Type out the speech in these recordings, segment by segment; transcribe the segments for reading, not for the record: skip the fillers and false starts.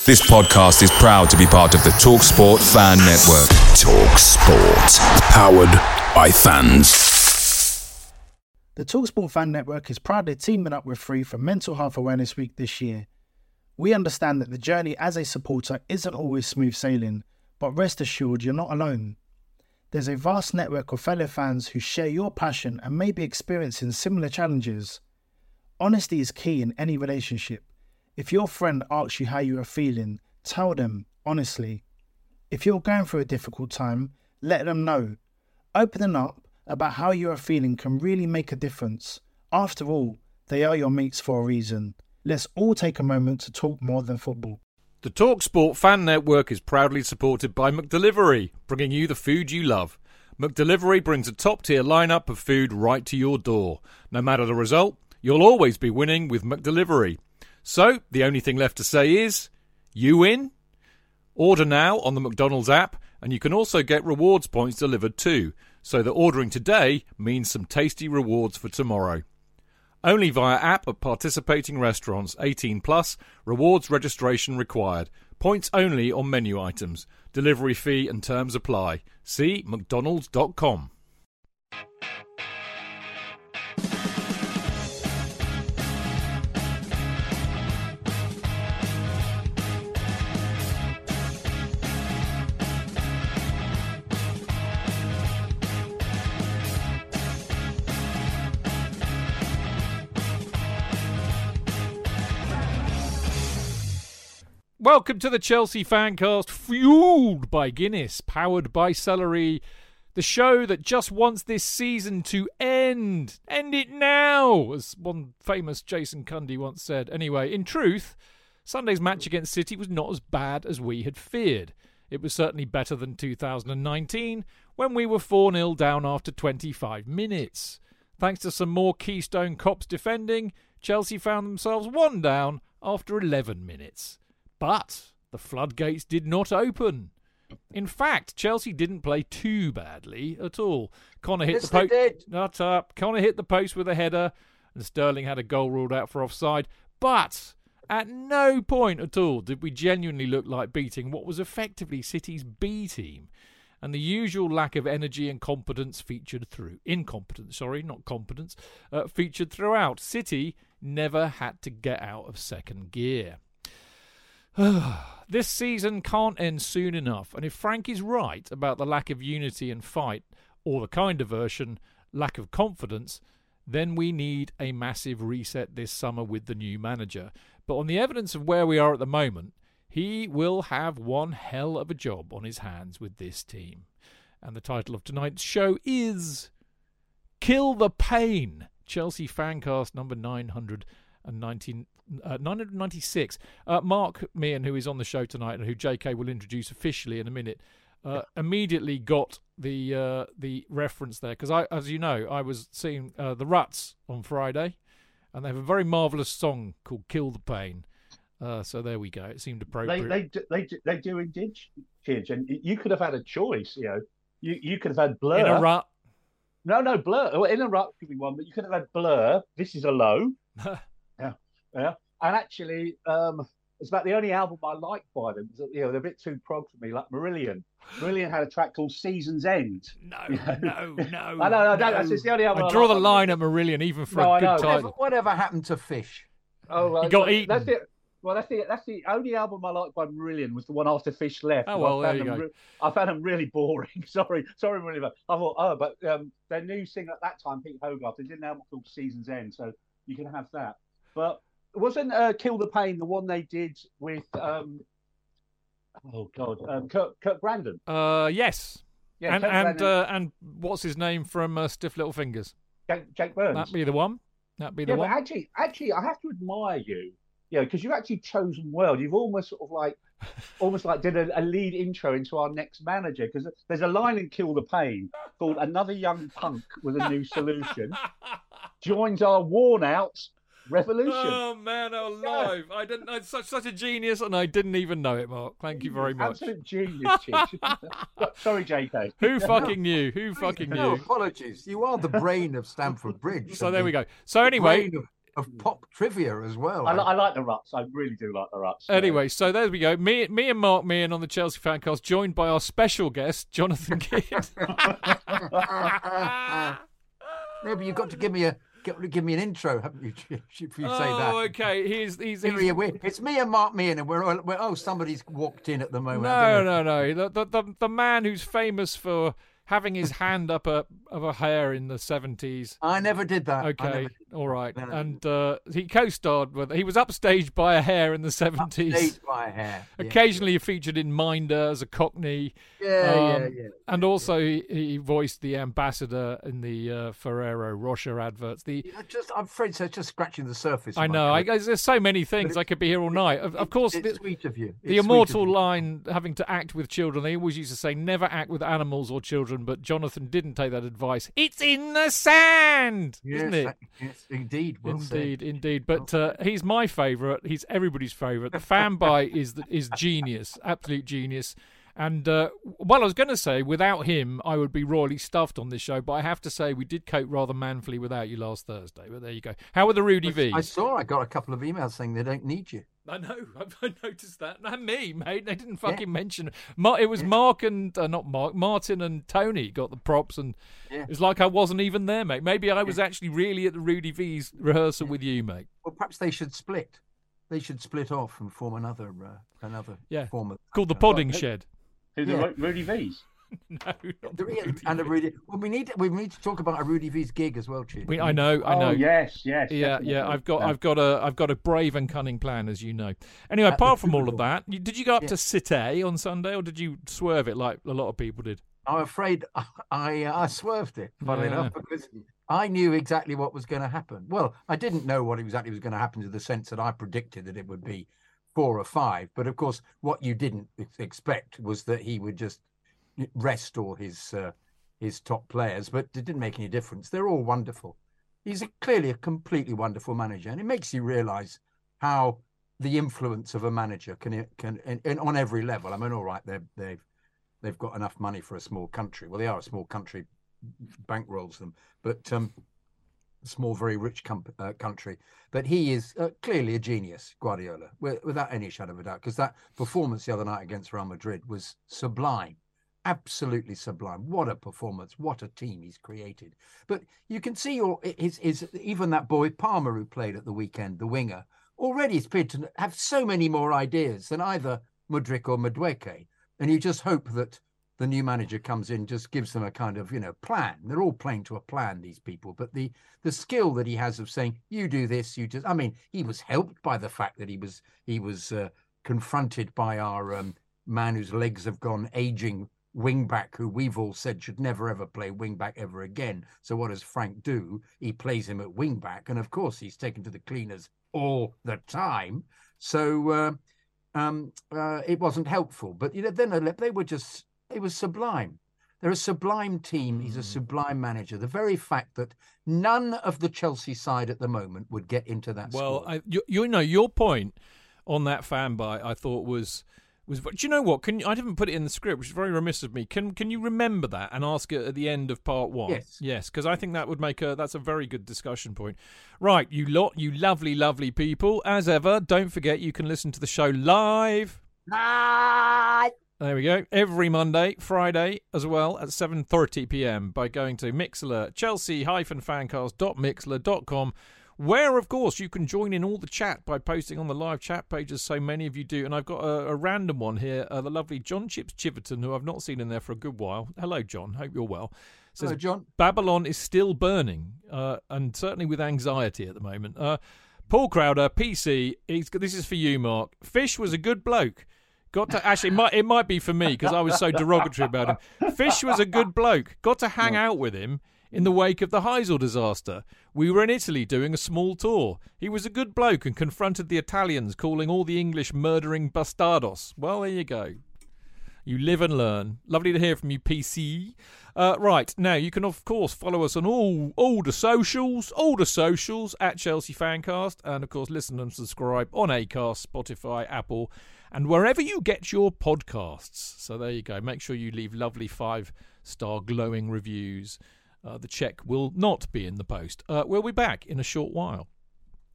This podcast is proud to be part of the TalkSport Fan Network. TalkSport. Powered by fans. The TalkSport Fan Network is proudly teaming up with Free for Mental Health Awareness Week this year. We understand that the journey as a supporter isn't always smooth sailing, but rest assured you're not alone. There's a vast network of fellow fans who share your passion and may be experiencing similar challenges. Honesty is key in any relationship. If your friend asks you how you are feeling, tell them honestly. If you're going through a difficult time, let them know. Opening up about how you are feeling can really make a difference. After all, they are your mates for a reason. Let's all take a moment to talk more than football. The TalkSport Fan Network is proudly supported by McDelivery, bringing you the food you love. McDelivery brings a top-tier lineup of food right to your door. No matter the result, you'll always be winning with McDelivery. So, the only thing left to say is, you win? Order now on the McDonald's app, and you can also get rewards points delivered too, so that ordering today means some tasty rewards for tomorrow. Only via app at participating restaurants. 18 plus. Rewards registration required. Points only on menu items. Delivery fee and terms apply. See mcdonalds.com. Welcome to the Chelsea Fancast, fueled by Guinness, powered by Celery, the show that just wants this season to end. End it now, as one famous Jason Cundy once said. Anyway, in truth, Sunday's match against City was not as bad as we had feared. It was certainly better than 2019, when we were 4-0 down after 25 minutes. Thanks to some more Keystone Cops defending, Chelsea found themselves 1 down after 11 minutes. But the floodgates did not open. In fact, Chelsea didn't play too badly at all. Connor hit the post. Not up. Connor hit the post with a header, and Sterling had a goal ruled out for offside. But at no point at all did we genuinely look like beating what was effectively City's B team. And the usual lack of energy and competence featured through. Incompetence, sorry, not competence. Featured throughout. City never had to get out of second gear. This season can't end soon enough, and if Frank is right about the lack of unity and fight, or the kinder version, lack of confidence, then we need a massive reset this summer with the new manager. But on the evidence of where we are at the moment, he will have one hell of a job on his hands with this team. And the title of tonight's show is Kill the Pain, Chelsea Fancast number 996. Mark Meehan, who is on the show tonight and who JK will introduce officially in a minute, immediately got the reference there because as you know, I was seeing the Ruts on Friday, and they have a very marvellous song called "Kill the Pain." So there we go. It seemed appropriate. They do indeed, Chidge, and you could have had a choice. You know, you could have had Blur in a rut. No, Blur. Well, in a rut could be one, but you could have had Blur. This is a low. Yeah, and actually, it's about the only album I like by them. You know, they're a bit too prog for me, like Marillion. Marillion had a track called Season's End. No. No. That's the only album I draw the line at Marillion, even for a good title. Whatever happened to Fish? Oh, he got eaten. That's it. Well, that's the only album I liked by Marillion was the one after Fish left. Oh well, there you go. I found them really boring. Sorry, Marillion. I thought, but their new singer at that time, Pete Hogarth, they did an album called Season's End, so you can have that. But wasn't Kill the Pain the one they did with Kurt Brandon? Yes. Yeah, and what's his name from Stiff Little Fingers? Jake Burns. That'd be the one. But actually, I have to admire you. Yeah, because you've actually chosen well. You've almost sort of like did a lead intro into our next manager, because there's a line in Kill the Pain called "Another young punk with a new solution joins our worn out revolution." Oh man, alive! Yeah. I didn't. I'm such a genius, and I didn't even know it, Mark. Thank you very much. Absolute genius, Sorry, JK. Who fucking knew? Who fucking knew? No apologies. You are the brain of Stamford Bridge. So there we go. So anyway, of pop trivia as well. I like the Ruts. I really do like the Ruts. Anyway, so there we go. Me and Mark Meehan on the Chelsea Fancast, joined by our special guest, Jonathan Kidd. Maybe you've got to give me an intro, haven't you? If you say that. Oh, okay. He's It's me and Mark Meehan, and we're somebody's walked in at the moment. No. The man who's famous for having his hand up of a hair in the 70s. I never did that. Okay, all right. No. And he co-starred with. He was upstaged by a hair in the 70s. Upstaged by a hair. Yeah. Occasionally, he featured in Minder as a Cockney. Yeah. And also, he voiced the ambassador in the Ferrero Rocher adverts. I'm afraid so. It's just scratching the surface. I know. There's so many things. I could be here all night. Of course, it's sweet of you. The immortal line, having to act with children. They always used to say, "Never act with animals or children." But Jonathan didn't take that advice. It's in the sand, isn't it? Yes, indeed. Indeed. But he's my favourite. He's everybody's favourite. The fan bite is genius, absolute genius. And, I was going to say, without him, I would be royally stuffed on this show. But I have to say, we did cope rather manfully without you last Thursday. But there you go. How were the Rudy V's? I got a couple of emails saying they don't need you. I know. I noticed that. Not me, mate. They didn't fucking mention it. It was Mark and, not Mark, Martin and Tony got the props. And it was like I wasn't even there, mate. Maybe I was actually really at the Rudy V's rehearsal with you, mate. Well, perhaps they should split. They should split off and form another form of... Called the Podding Shed. Who the Rudy V's? No, not and a Rudy. Well, we need to talk about a Rudy V's gig as well, Chief. I know. Oh yes. Yeah. I've got a brave and cunning plan, as you know. Anyway, apart from all of that, did you go up to Cité on Sunday, or did you swerve it like a lot of people did? I'm afraid I swerved it, funnily enough, because I knew exactly what was going to happen. Well, I didn't know what exactly was going to happen to the sense that I predicted that it would be 4 or 5. But of course, what you didn't expect was that he would just rest all his top players. But it didn't make any difference. They're all wonderful. He's clearly a completely wonderful manager, and it makes you realise how the influence of a manager can on every level. I mean, all right, they've got enough money for a small country. Well, they are a small country, bankrolls them, but small, very rich country. But he is clearly a genius, Guardiola, without any shadow of a doubt, because that performance the other night against Real Madrid was sublime, absolutely sublime. What a performance, what a team he's created. But you can see even that boy Palmer who played at the weekend, the winger, already appeared to have so many more ideas than either Mudryk or Madueke. And you just hope that the new manager comes in, just gives them a kind of, plan. They're all playing to a plan, these people. But the skill that he has of saying, you do this, you just... I mean, he was helped by the fact that he was confronted by our man whose legs have gone aging wing-back, who we've all said should never, ever play wing-back ever again. So what does Frank do? He plays him at wing-back. And, of course, he's taken to the cleaners all the time. So it wasn't helpful. But then they were just... It was sublime. They're a sublime team. He's a sublime manager. The very fact that none of the Chelsea side at the moment would get into that squad. Your point on that fan bite, I thought was. Do you know what? I didn't put it in the script, which is very remiss of me. Can you remember that and ask it at the end of part 1? Yes, because I think that would that's a very good discussion point. Right, you lovely, lovely people. As ever, don't forget you can listen to the show live. There we go. Every Monday, Friday as well at 7:30 p.m. by going to Mixlr, chelsea-fancast.mixlr.com, where, of course, you can join in all the chat by posting on the live chat pages, so many of you do. And I've got a random one here, the lovely John Chips Chiverton, who I've not seen in there for a good while. Hello, John. Hope you're well. Says, hello, John. Babylon is still burning, and certainly with anxiety at the moment. Paul Crowder, PC, this is for you, Mark. Fish was a good bloke. It might be for me because I was so derogatory about him. Fish was a good bloke. Got to hang out with him in the wake of the Heysel disaster. We were in Italy doing a small tour. He was a good bloke and confronted the Italians, calling all the English murdering bastardos. Well, there you go. You live and learn. Lovely to hear from you, PC. Right, now you can, of course, follow us on all the socials at Chelsea Fancast, and, of course, listen and subscribe on Acast, Spotify, Apple, and wherever you get your podcasts. So there you go. Make sure you leave lovely 5-star glowing reviews. The cheque will not be in the post. We'll be back in a short while.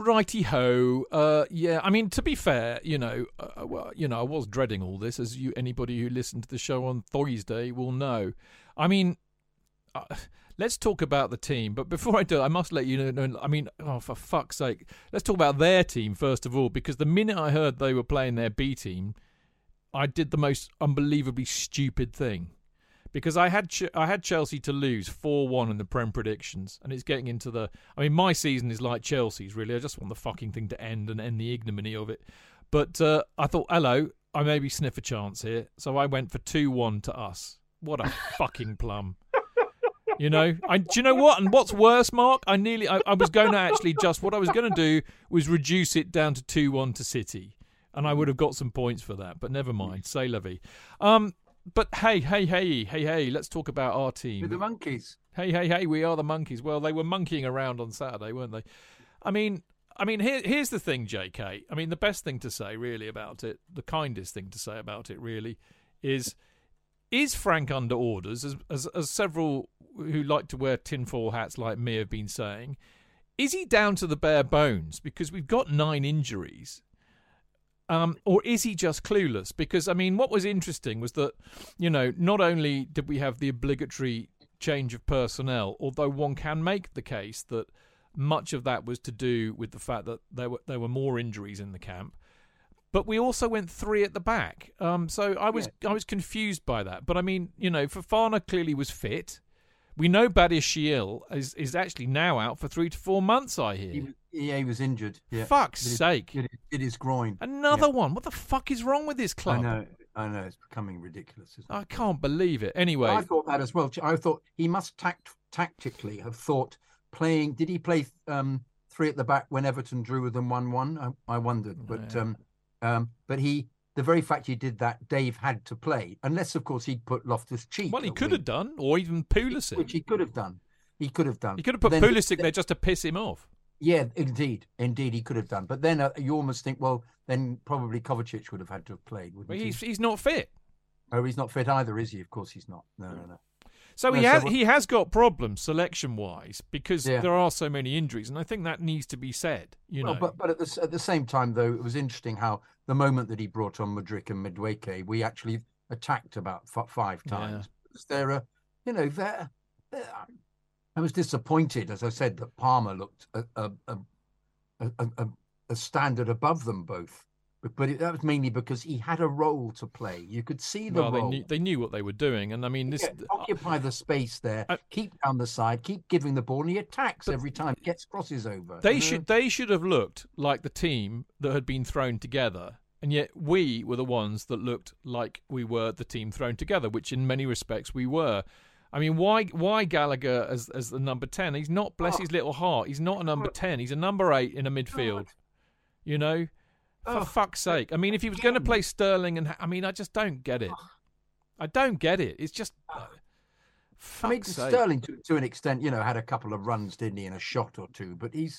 righty ho. Yeah, I mean, to be fair, I was dreading all this, as anybody who listened to the show on Thursday will know. I mean, let's talk about the team. But before I do, I must let you know. I mean, for fuck's sake, let's talk about their team first of all, because the minute I heard they were playing their B team, I did the most unbelievably stupid thing. Because I had Chelsea to lose 4-1 in the Prem predictions, and it's getting into the... I mean, my season is like Chelsea's, really. I just want the fucking thing to end and end the ignominy of it. But I thought, hello, I maybe sniff a chance here. So I went for 2-1 to us. What a fucking plum. Do you know what? And what's worse, Mark? I was going to actually what I was going to do was reduce it down to 2-1 to City. And I would have got some points for that. But never mind. C'est la vie. But hey, let's talk about our team. We're the Monkeys. Hey, we are the Monkeys. Well, they were monkeying around on Saturday, weren't they? I mean, here's the thing, JK. I mean, the best thing to say, really, about it, the kindest thing to say about it, really, is Frank under orders, as several who like to wear tinfoil hats like me have been saying? Is he down to the bare bones? Because we've got 9 injuries. Or is he just clueless? Because, I mean, what was interesting was that, not only did we have the obligatory change of personnel, although one can make the case that much of that was to do with the fact that there were more injuries in the camp, but we also went 3 at the back. So I was confused by that. But, I mean, Fofana clearly was fit. We know Badiashile is actually now out for 3 to 4 months, I hear. He was injured. Yeah. Fuck's sake. It is groin. Another one. What the fuck is wrong with this club? I know. It's becoming ridiculous, isn't it? I can't believe it. Anyway. I thought that as well. I thought he must tactically have thought playing... Did he play 3 at the back when Everton drew with them 1-1? I wondered. But the very fact he did that, Dave had to play. Unless, of course, he'd put Loftus-Cheek. Well, he could have done. Or even Pulisic. Which he could have done. He could have put Pulisic there just to piss him off. Yeah, indeed, he could have done. But then you almost think, well, then probably Kovacic would have had to have played, wouldn't he? He's not fit. Oh, he's not fit either, is he? Of course he's not. No. So he has got problems selection-wise because there are so many injuries, and I think that needs to be said. But at the same time, though, it was interesting how the moment that he brought on Mudryk and Madueke, we actually attacked about 5 times. Yeah. I was disappointed, as I said, that Palmer looked a standard above them both. But that was mainly because he had a role to play. You could see the role. They knew what they were doing, and I mean, occupy the space there, keep down the side, keep giving the ball, and he attacks every time, gets crosses over. They should have looked like the team that had been thrown together, and yet we were the ones that looked like we were the team thrown together, which in many respects we were. I mean, why Gallagher as the number 10? He's not, bless his little heart, he's not a number 10. He's a number 8 in a midfield. For fuck's sake. I mean, if he was going to play Sterling I just don't get it. I don't get it. It's just... fuck's sake. Sterling, to an extent, had a couple of runs, didn't he, and a shot or two, but he's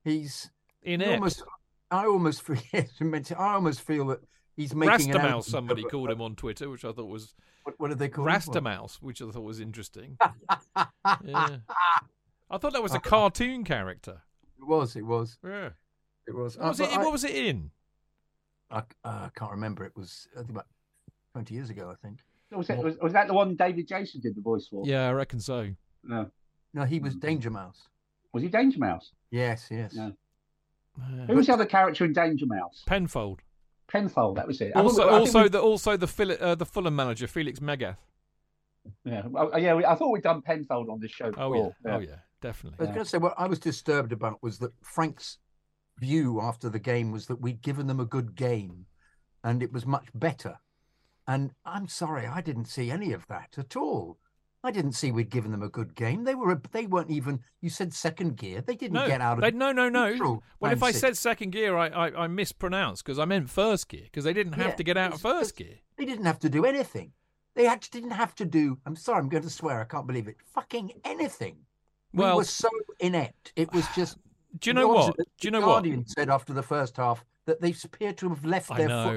inept. I almost feel that he's making Rastamouse, somebody called him on Twitter, which I thought was... What did they call Rastamouse, which I thought was interesting. Yeah. I thought that was a cartoon character. It was. Yeah. It was. What was it in? I can't remember. It was about 20 years ago, I think. Was that the one David Jason did the voice for? Yeah, I reckon so. No, he was Danger Mouse. Was he Danger Mouse? Yes. Yeah. Who was the other character in Danger Mouse? Penfold, that was it. Also the Fulham manager, Felix Magath. Yeah, I thought we'd done Penfold on this show before. Oh yeah, definitely. I was going to say what I was disturbed about was that Frank's view after the game was that we'd given them a good game, and it was much better. And I'm sorry, I didn't see any of that at all. I didn't see we'd given them a good game. They weren't even. You said second gear. They didn't get out of. No. Well, if I said second gear, I mispronounced because I meant first gear because they didn't have to get out of first gear. They didn't have to do anything. They actually didn't have to do. I'm sorry, I'm going to swear. I can't believe it. Fucking anything. We were so inept. It was just. Do you know what? The Guardian said after the first half that they appear to have left their football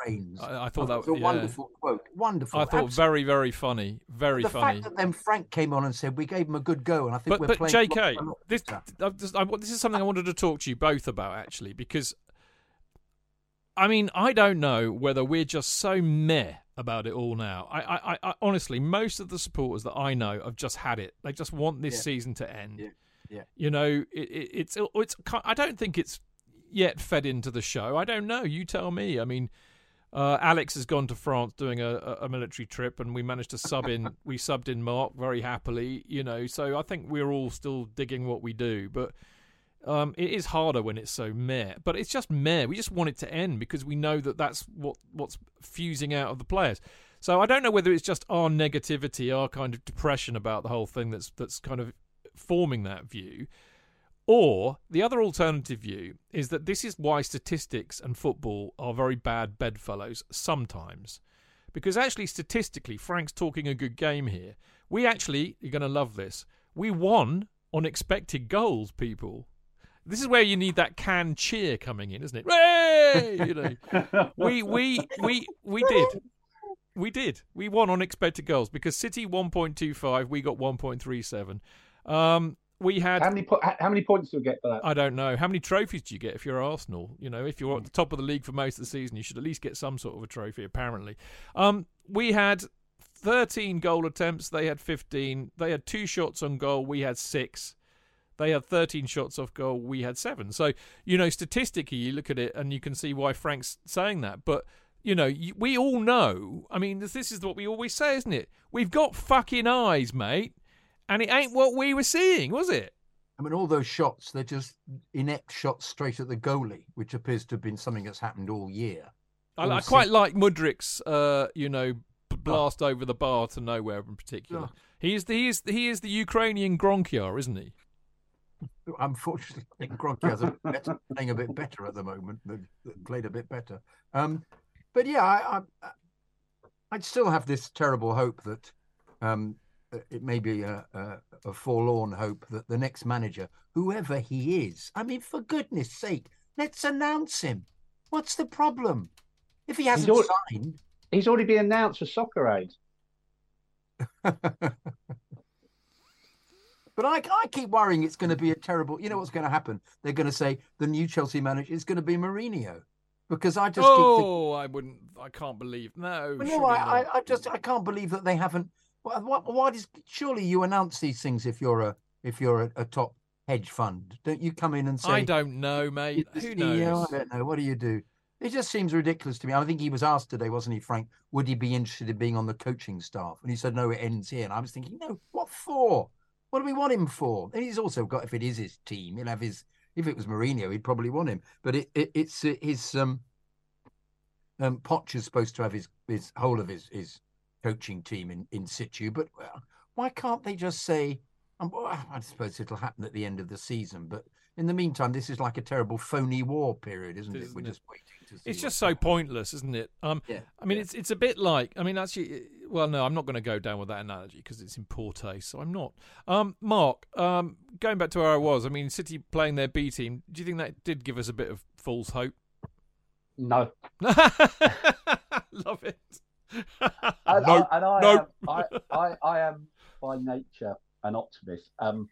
reigns. I thought that was a wonderful quote. Wonderful. I thought very, very funny. Very funny. The fact that then Frank came on and said we gave him a good go, and I think but playing. JK, this is something I wanted to talk to you both about actually, because I mean I don't know whether we're just so meh about it all now. I honestly, most of the supporters that I know have just had it. They just want this season to end. Yeah. You know, it's. I don't think it's yet fed into the show. I don't know. You tell me. I mean, Alex has gone to France doing a military trip, and we managed to sub in. We subbed in Mark very happily. You know, so I think we're all still digging what we do, but. It is harder when it's so meh, but it's just meh. We just want it to end because we know that that's what's fusing out of the players. So I don't know whether it's just our negativity, our kind of depression about the whole thing that's kind of forming that view, or the other alternative view is that this is why statistics and football are very bad bedfellows sometimes. Because actually, statistically, Frank's talking a good game here. We actually, you're going to love this, we won on expected goals, people. This is where you need that canned cheer coming in, isn't it? Hey! You know, we did. We won on expected goals because City 1.25, we got 1.37. We had how many points do you get for that? I don't know. How many trophies do you get if you're Arsenal? You know, if you're at the top of the league for most of the season, you should at least get some sort of a trophy. Apparently, we had 13 goal attempts. They had 15. They had 2 shots on goal. We had 6. They had 13 shots off goal. We had 7. So, you know, statistically, you look at it and you can see why Frank's saying that. But, you know, we all know. I mean, this is what we always say, isn't it? We've got fucking eyes, mate. And it ain't what we were seeing, was it? I mean, all those shots, they're just inept shots straight at the goalie, which appears to have been something that's happened all year. I quite like Mudrik's, blast over the bar to nowhere in particular. Oh. He is the Ukrainian Gronkia, isn't he? Unfortunately, I think Gronkia's playing a bit better at the moment. Played a bit better. But yeah, I'd still have this terrible hope that it may be a forlorn hope that the next manager, whoever he is, I mean, for goodness sake, let's announce him. What's the problem? If he hasn't signed... He's already been announced for Soccer Aid. But I keep worrying it's going to be a terrible... You know what's going to happen? They're going to say the new Chelsea manager is going to be Mourinho. Because I just keep thinking... I can't believe... No. No, I can't believe that they haven't... Why does... Surely you announce these things if you're a top hedge fund. Don't you come in and say... I don't know, mate. Who knows? I don't know. What do you do? It just seems ridiculous to me. I think he was asked today, wasn't he, Frank, would he be interested in being on the coaching staff? And he said, no, it ends here. And I was thinking, no, what for? What do we want him for? And he's also got, if it is his team, he'll have his... If it was Mourinho, he'd probably want him. But it's his... Poch is supposed to have his whole of his coaching team in situ. But why can't they just say... I suppose it'll happen at the end of the season. But in the meantime, this is like a terrible phony war period, isn't it? We're just waiting to see. It's just so pointless, isn't it? Yeah. I mean, it's a bit like... I mean, actually... Well, no, I'm not going to go down with that analogy because it's in poor taste, so I'm not. Mark, going back to where I was, I mean, City playing their B team, do you think that did give us a bit of false hope? No. Love it. I am by nature an optimist.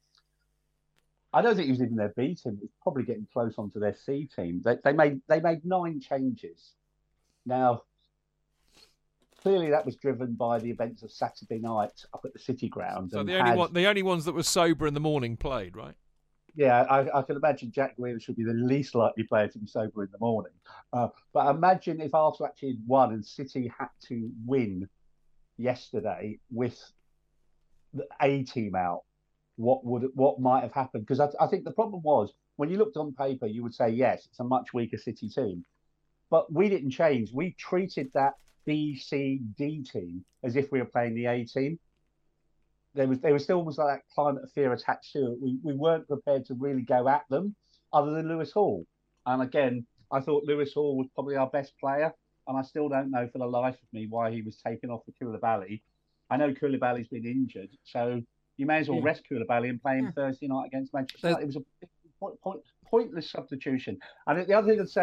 I don't think it was even their B team. It was probably getting close onto their C team. They made 9 changes. Now, clearly that was driven by the events of Saturday night up at the City ground. So the only ones that were sober in the morning played, right? Yeah, I can imagine Jack Grealish should be the least likely player to be sober in the morning. But imagine if Arsenal actually had won and City had to win yesterday with the A team out. What might have happened? Because I think the problem was when you looked on paper, you would say yes, it's a much weaker City team, but we didn't change. We treated that B, C, D team as if we were playing the A team. There was still almost like that climate of fear attached to it. We weren't prepared to really go at them, other than Lewis Hall. And again, I thought Lewis Hall was probably our best player, and I still don't know for the life of me why he was taken off for Koulibaly. I know Koulibaly's been injured, so you may as well rest Koulibaly and play him Thursday night against Manchester United. It was a pointless substitution. And the other thing I'd say,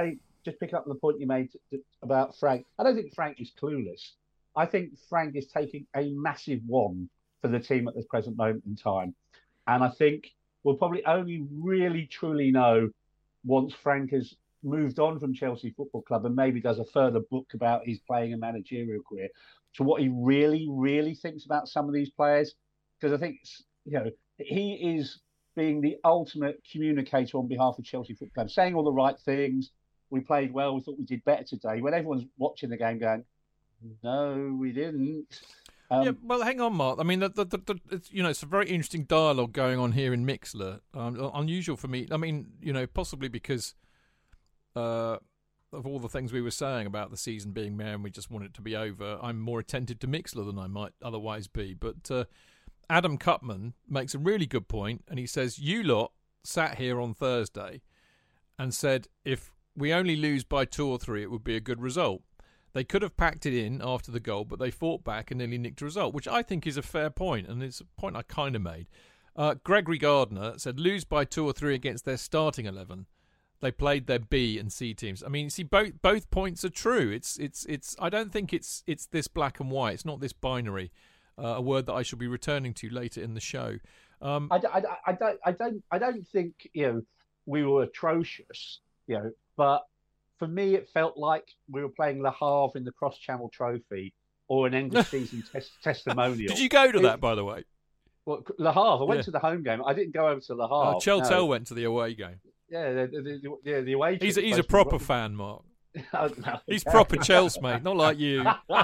just pick up on the point you made about Frank. I don't think Frank is clueless. I think Frank is taking a massive one for the team at this present moment in time. And I think we'll probably only really truly know once Frank has moved on from Chelsea Football Club and maybe does a further book about his playing and managerial career, to what he really, really thinks about some of these players. Because I think, he is being the ultimate communicator on behalf of Chelsea Football Club, saying all the right things. We played well. We thought we did better today. When everyone's watching the game going, no, we didn't. Yeah, well, hang on, Mark. I mean, it's a very interesting dialogue going on here in Mixlr. Unusual for me. I mean, possibly because of all the things we were saying about the season being mere and we just want it to be over. I'm more attentive to Mixlr than I might otherwise be. But Adam Cutman makes a really good point, and he says, you lot sat here on Thursday and said if we only lose by 2 or 3, it would be a good result. They could have packed it in after the goal, but they fought back and nearly nicked a result, which I think is a fair point, and it's a point I kind of made. Gregory Gardner said, lose by 2 or 3 against their starting 11. They played their B and C teams. I mean, you see, both points are true. It's. I don't think it's this black and white. It's not this binary. A word that I shall be returning to later in the show. I don't think we were atrocious. But for me, it felt like we were playing Le Havre in the Cross Channel Trophy or an end of season testimonial. Did you go to that, by the way? Well, Le Havre. I went to the home game. I didn't go over to Le Havre. Cheltel went to the away game. Yeah, the away. He's a proper fan, Mark. Oh, no, he's proper Chelsea, mate, not like you.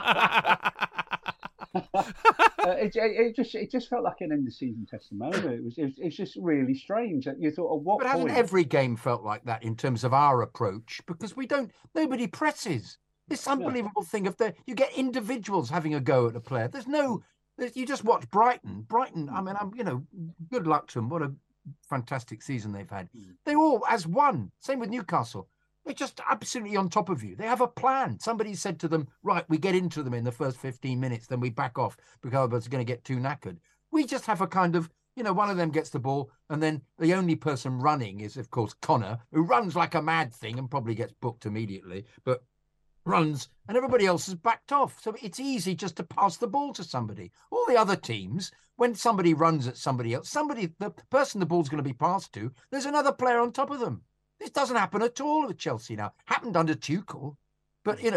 It just felt like an end of season testimonial. It's just really strange. You thought, at what but point? Hasn't every game felt like that in terms of our approach? Because nobody presses. This unbelievable thing of you get individuals having a go at a player. You just watch Brighton. I mean, good luck to them. What a fantastic season they've had. They all as one. Same with Newcastle. They're just absolutely on top of you. They have a plan. Somebody said to them, right, we get into them in the first 15 minutes, then we back off because it's going to get too knackered. We just have a kind of, one of them gets the ball, and then the only person running is, of course, Connor, who runs like a mad thing and probably gets booked immediately, but runs, and everybody else has backed off. So it's easy just to pass the ball to somebody. All the other teams, when somebody runs at somebody else, the person the ball's going to be passed to, there's another player on top of them. This doesn't happen at all with Chelsea now. Happened under Tuchel, but this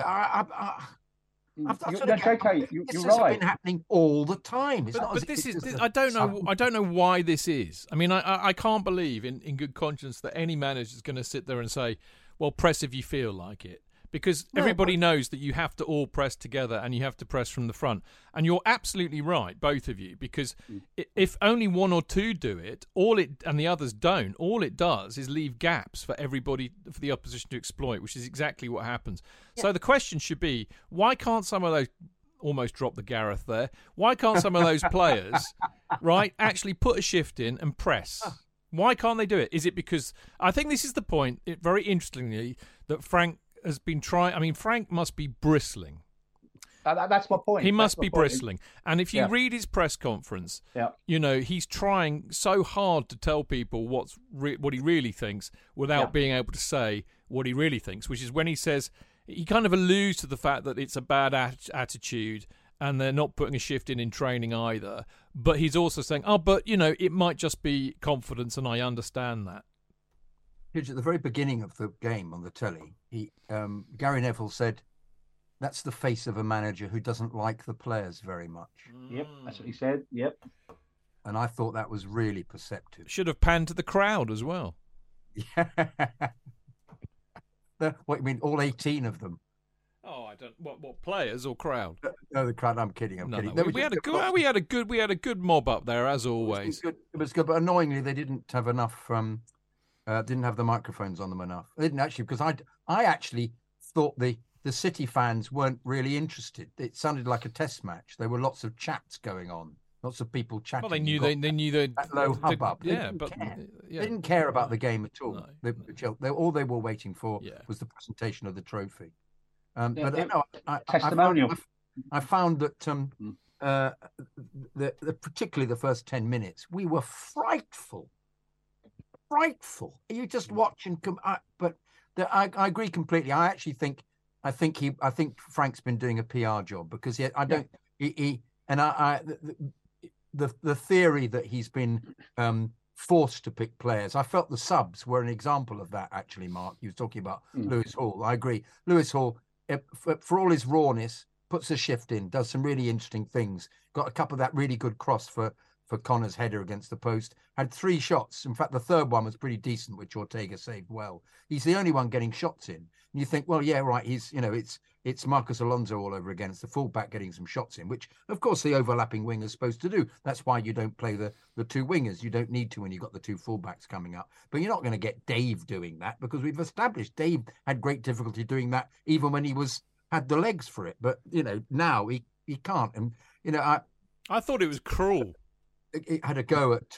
has been happening all the time. I don't know why this is. I mean, I can't believe in good conscience that any manager is going to sit there and say, "Well, press if you feel like it." Because everybody knows that you have to all press together and you have to press from the front. And you're absolutely right, both of you, because if only 1 or 2 do it, and the others don't, all it does is leave gaps for everybody, for the opposition to exploit, which is exactly what happens. Yeah. So the question should be, why can't some of those, almost drop the Gareth there, why can't some of those players, right, actually put a shift in and press? Why can't they do it? Is it because, I think this is the point, very interestingly, that Frank has been trying. I mean, Frank must be bristling. That's my point. He must be bristling. And if you read his press conference, he's trying so hard to tell people what he really thinks without being able to say what he really thinks, which is when he says, he kind of alludes to the fact that it's a bad attitude and they're not putting a shift in training either. But he's also saying, it might just be confidence, and I understand that. At the very beginning of the game on the telly, Gary Neville said, that's the face of a manager who doesn't like the players very much. Yep, that's what he said, yep. And I thought that was really perceptive. Should have panned to the crowd as well. Yeah. What, you mean, all 18 of them? Oh, I don't. What players or crowd? No, the crowd. I'm kidding. I'm kidding. No, we had a good mob up there as always. It was good, but annoyingly they didn't have enough. Didn't have the microphones on them enough. They didn't actually, because I actually thought the City fans weren't really interested. It sounded like a test match. There were lots of chats going on, lots of people chatting. Well, they knew that low hubbub. They didn't care about the game at all. No. All they were waiting for was the presentation of the trophy. Testimonial. I found that particularly the first 10 minutes, we were frightful. You just watch and come, but I agree completely. I think Frank's been doing a PR job because the theory that he's been forced to pick players. I felt the subs were an example of that, actually, Mark. You were talking about Lewis Hall. I agree. Lewis Hall, for all his rawness, puts a shift in, does some really interesting things. Got a couple of that really good cross for Connor's header against the post. Had 3 shots. In fact, the third one was pretty decent, which Ortega saved well. He's the only one getting shots in. And you think, well, yeah, right. He's, it's Marcos Alonso all over again. It's the fullback getting some shots in, which, of course, the overlapping wing is supposed to do. That's why you don't play the 2 wingers. You don't need to when you've got the 2 fullbacks coming up. But you're not going to get Dave doing that because we've established Dave had great difficulty doing that even when he had the legs for it. But, now he can't. And, I thought it was cruel. He had a go at...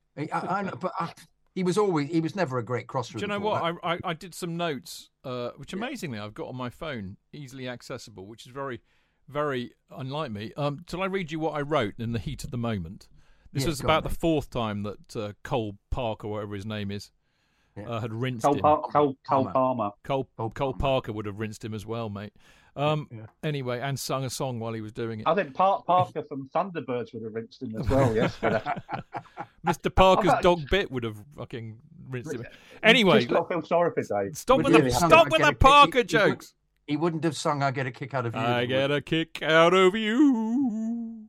he was never a great crosser. Do you know what? I did some notes, which amazingly I've got on my phone, easily accessible, which is very, very unlike me. Shall I read you what I wrote in the heat of the moment? This was about the 4th time that Cole Parker, whatever his name is, had rinsed him. Cole Palmer. Cole Parker would have rinsed him as well, mate. Anyway, and sung a song while he was doing it. I think Parker from Thunderbirds would have rinsed him as well yesterday. Mr. Parker's dog bit would have fucking rinsed him. Anyway, I feel sorry for Dave. Stop with the Parker jokes. He wouldn't have sung "I Get a Kick Out of You." I get a kick out of you.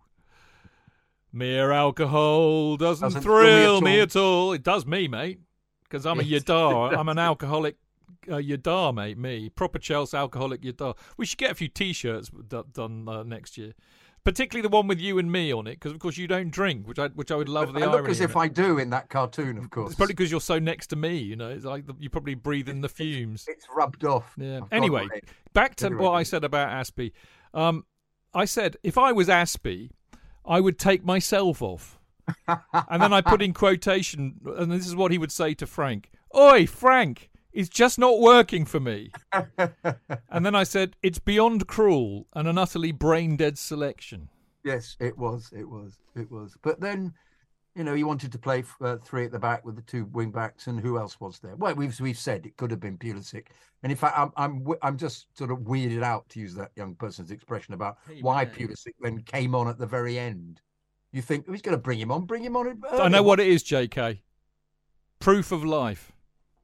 Mere alcohol doesn't thrill me at all. It does me, mate, because I'm a Yadar. I'm an alcoholic. Yadar, mate, me. Proper Chelsea alcoholic Yadar. We should get a few T-shirts done next year. Particularly the one with you and me on it, because, of course, you don't drink, which I would love the irony. I look as if I do in that cartoon, of course. It's probably because you're so next to me, It's like you probably breathe in the fumes. It's rubbed off. Yeah. Anyway, back to what I said about Aspie. I said, if I was Aspie, I would take myself off. And then I put in quotation, and this is what he would say to Frank. Oi, Frank! It's just not working for me. And then I said, it's beyond cruel and an utterly brain-dead selection. Yes, it was. But then, he wanted to play 3 at the back with the 2 wing-backs, and who else was there? Well, we've said it could have been Pulisic. And in fact, I'm just sort of weirded out, to use that young person's expression, about why Pulisic then came on at the very end. You think, who's going to bring him on? Bring him on. I know what it is, JK. Proof of life.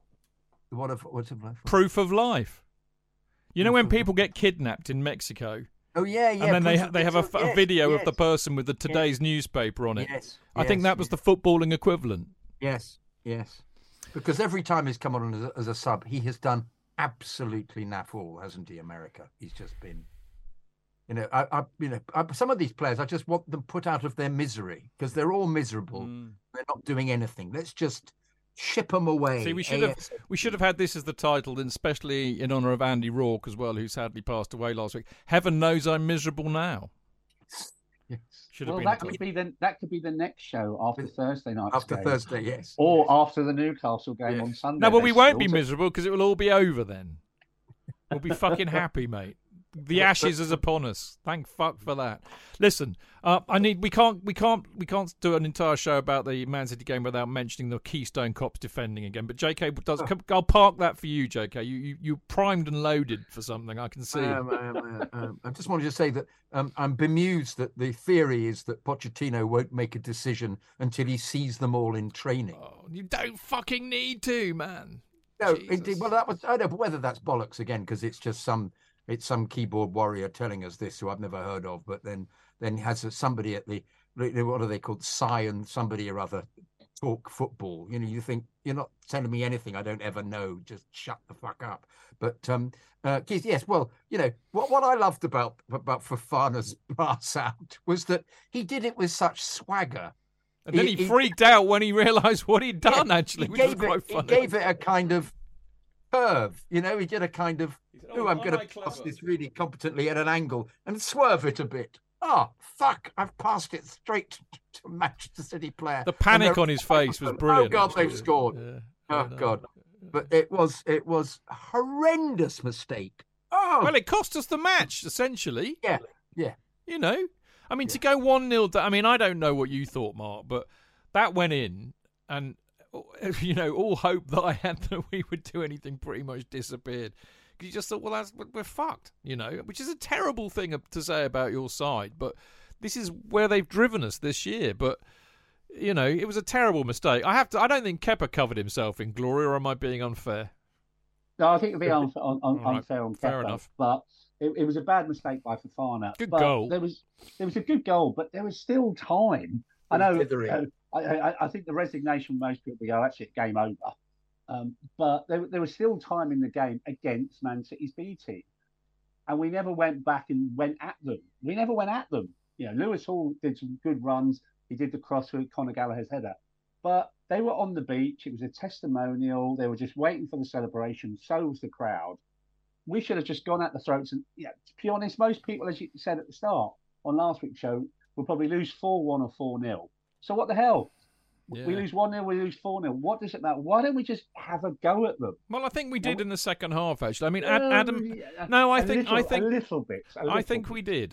What's it like? Proof of life. You know when people get kidnapped in Mexico? Oh, yeah. And then they have a video of the person with the today's newspaper on it. Yes. I think that was the footballing equivalent. Yes. Because every time he's come on as a sub, he has done absolutely naff all, hasn't he, America? He's just been... some of these players, I just want them put out of their misery because they're all miserable. They're not doing anything. Let's just ship them away. See, we should have had this as the title, and especially in honour of Andy Rourke as well, who sadly passed away last week. Heaven knows I'm miserable now. Yes. That could be the next show after Thursday night. After Thursday, yes. Or after the Newcastle game on Sunday. No, but we won't be miserable because it will all be over then. We'll be fucking happy, mate. The ashes is upon us. Thank fuck for that. Listen, we can't do an entire show about the Man City game without mentioning the Keystone Cops defending again. But JK does. I'll park that for you, JK. You primed and loaded for something. I can see. I just wanted to say that I'm bemused that the theory is that Pochettino won't make a decision until he sees them all in training. Oh, you don't fucking need to, man. No, indeed. Well, I know, but whether that's bollocks again because it's just some keyboard warrior telling us this who I've never heard of, but then has somebody at the, what are they called, and somebody or other talk football. You think you're not telling me anything I don't ever know. Just shut the fuck up. But Keith, yes, well, what I loved about Fofana's pass out was that he did it with such swagger. And then he freaked out when he realised what he'd done. Actually, which was quite funny. He gave it a kind of curve, he did a kind of, I'm going to pass this really competently at an angle and swerve it a bit. Oh, fuck, I've passed it straight to a Manchester City player. The panic on his face was brilliant. Oh, God, they've scored. Yeah. Oh, God. But it was a horrendous mistake. Oh. Well, it cost us the match, essentially. Yeah. To go 1-0, I don't know what you thought, Mark, but that went in, and all hope that I had that we would do anything pretty much disappeared. Because you just thought, well, we're fucked, which is a terrible thing to say about your side, but this is where they've driven us this year. But, it was a terrible mistake. I don't think Kepa covered himself in glory, or am I being unfair? No, I think it'd be unfair on Kepa. Fair enough. But it was a bad mistake by Fofana. Good goal. There was a good goal, but there was still time. I know. I think the resignation most people go, actually, game over. But there was still time in the game against Man City's B team, and we never went back and went at them. Lewis Hall did some good runs. He did the cross with Conor Gallagher's header, but they were on the beach. It was a testimonial. They were just waiting for the celebration. So was the crowd. We should have just gone at the throats. And to be honest, most people, as you said at the start on last week's show, will probably lose 4-1 or 4-0. So what the hell? Yeah. We lose 1-0, we lose 4-0. What does it matter? Why don't we just have a go at them? Well, I think we did in the second half. Actually, I mean, Adam. No, I think a little bit. I think we did.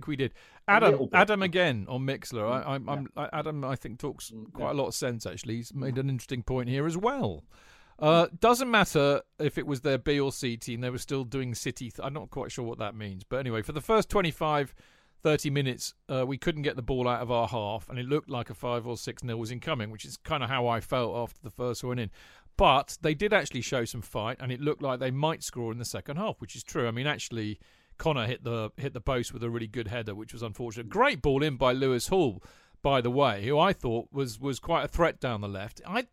Adam again on Mixler. Adam, I think talks quite a lot of sense. Actually, he's made an interesting point here as well. Doesn't matter if it was their B or C team; they were still doing City. I'm not quite sure what that means, but anyway, for the first 25-30 minutes, we couldn't get the ball out of our half, and it looked like a 5 or 6-0 was incoming, which is kind of how I felt after the first one in. But they did actually show some fight, and it looked like they might score in the second half, which is true. I mean, actually, Connor hit the post with a really good header, which was unfortunate. Great ball in by Lewis Hall, by the way, who I thought was quite a threat down the left. I've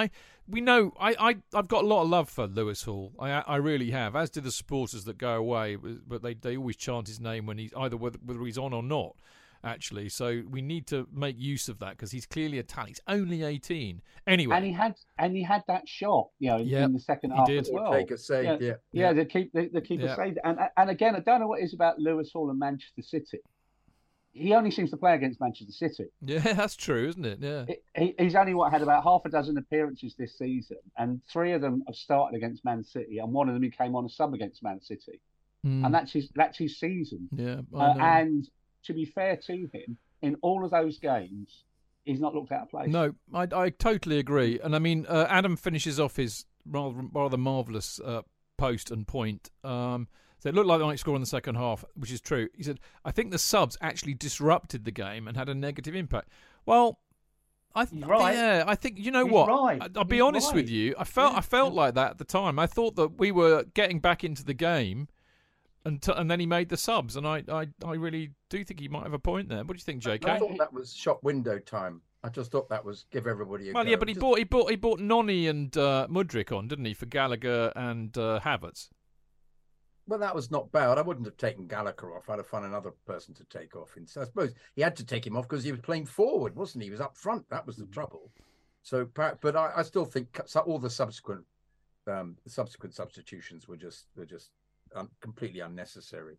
got a lot of love for Lewis Hall. I really have, as do the supporters that go away, but they always chant his name when he's either whether he's on or not, actually. So we need to make use of that because he's clearly a talent. He's only 18. Anyway. And he had that shot, in the second half as well. Take a save, the keeper saved it. And again, I don't know what it is about Lewis Hall and Manchester City. He only seems to play against Manchester City. Yeah, that's true, isn't it? Yeah. He's only had about half a dozen appearances this season, and 3 of them have started against Man City, and 1 of them he came on a sub against Man City, and that's his season. Yeah, and to be fair to him, in all of those games, he's not looked out of place. No, I totally agree, and I mean Adam finishes off his rather marvellous post and point. So it looked like they might score in the second half, which is true. He said, I think the subs actually disrupted the game and had a negative impact. Well, I think, you know what? Right. I'll be honest with you. I felt like that at the time. I thought that we were getting back into the game, and then he made the subs, and I really do think he might have a point there. What do you think, JK? I thought that was shop window time. I just thought that was give everybody a go. Well, yeah, but he bought Noni and Mudryk on, didn't he, for Gallagher and Havertz? Well, that was not bad. I wouldn't have taken Gallagher off. I'd have found another person to take off. I suppose he had to take him off because he was playing forward, wasn't he? He was up front. That was the trouble. So, but I still think all the subsequent substitutions were just completely unnecessary.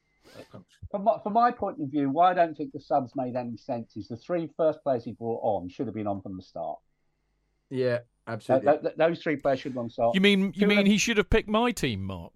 From my point of view, why I don't think the subs made any sense is the 3 first players he brought on should have been on from the start. Yeah, absolutely. Those 3 players should have been on the start. You mean he should have picked my team, Mark?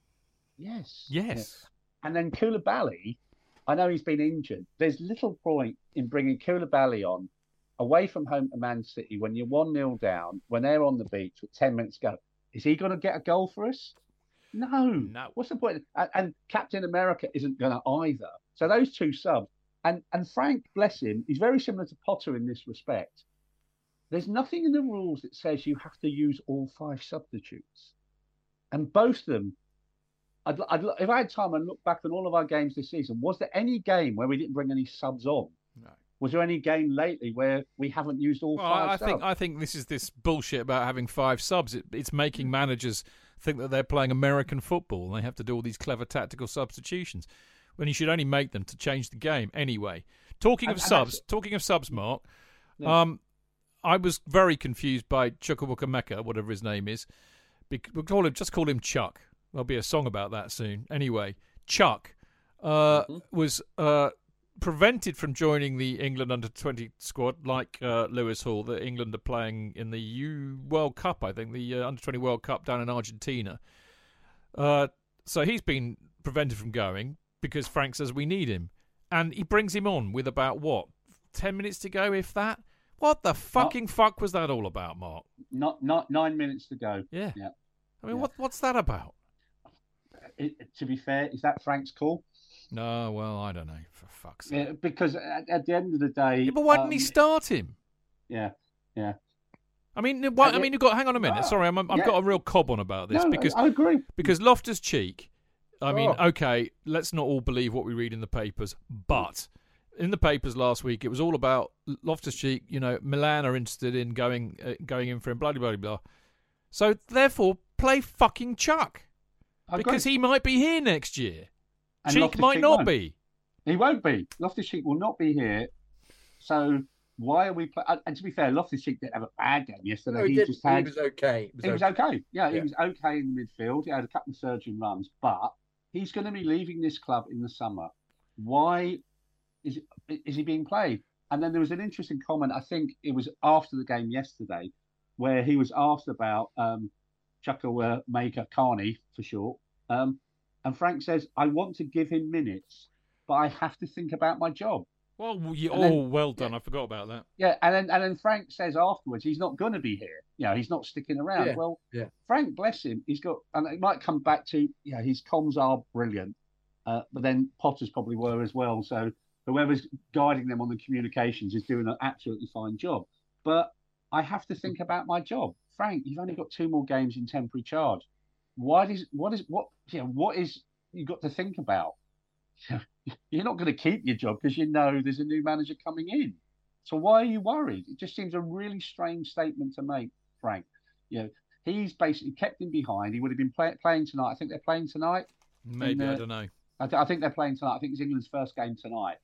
Yes. And then Koulibaly, I know he's been injured. There's little point in bringing Koulibaly on away from home to Man City when you're 1-0 down, when they're on the beach with 10 minutes to go. Is he going to get a goal for us? No. What's the point? And Captain America isn't going to either. So those 2 subs. And Frank, bless him, he's very similar to Potter in this respect. There's nothing in the rules that says you have to use all 5 substitutes. And both of them, if I had time, I'd look back on all of our games this season. Was there any game where we didn't bring any subs on? No. Was there any game lately where we haven't used all 5 subs? I think this bullshit about having 5 subs. It's making managers think that they're playing American football and they have to do all these clever tactical substitutions when you should only make them to change the game anyway. Talking of subs, Mark, I was very confused by Chukwuemeka Meka, whatever his name is. We'll just call him Chuck. There'll be a song about that soon. Anyway, Chuck was prevented from joining the England under-20 squad, like Lewis Hall, that England are playing in the World Cup, I think, the under-20 World Cup down in Argentina. So he's been prevented from going because Frank says we need him. And he brings him on with about, 10 minutes to go, if that? What the fucking fuck was that all about, Mark? Not 9 minutes to go. Yeah. Yeah. I mean, what's that about? To be fair, is that Frank's call? No, well, I don't know. For fuck's sake. Yeah, because at the end of the day... Yeah, but why didn't he start him? Yeah. I mean, you've got. Hang on a minute. Sorry, I've got a real cob on about this because I agree. Because Loftus-Cheek. I mean, okay, let's not all believe what we read in the papers, but in the papers last week, it was all about Loftus-Cheek. Milan are interested in going in for him. Blah blah blah blah. So therefore, play fucking Chuck because he might be here next year. And Cheek might not be. He won't be. Loftus-Cheek will not be here. So. Why are we? And to be fair, Loftus-Cheek didn't have a bad game yesterday. No, he was okay. He was okay. Yeah, he was okay in the midfield. He had a couple of surging runs, but he's going to be leaving this club in the summer. Why is he being played? And then there was an interesting comment. I think it was after the game yesterday, where he was asked about Chukwuemeka Carney for short, and Frank says, "I want to give him minutes, but I have to think about my job." Well, well done. I forgot about that. Yeah, and then Frank says afterwards he's not going to be here. He's not sticking around. Yeah. Frank, bless him, he's got, and it might come back to, his comms are brilliant, but then Potter's probably were as well. So whoever's guiding them on the communications is doing an absolutely fine job. But I have to think about my job. Frank, you've only got 2 more games in temporary charge. What is you got to think about? You're not going to keep your job because there's a new manager coming in. So why are you worried? It just seems a really strange statement to make, Frank. He's basically kept him behind. He would have been playing tonight. I think they're playing tonight. Maybe, I don't know. I think they're playing tonight. I think it's England's first game tonight.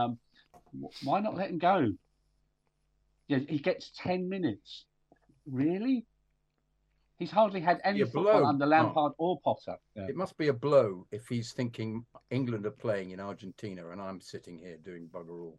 Why not let him go? He gets 10 minutes. Really? He's hardly had any football under Lampard or Potter. Yeah. It must be a blow if he's thinking England are playing in Argentina and I'm sitting here doing bugger all.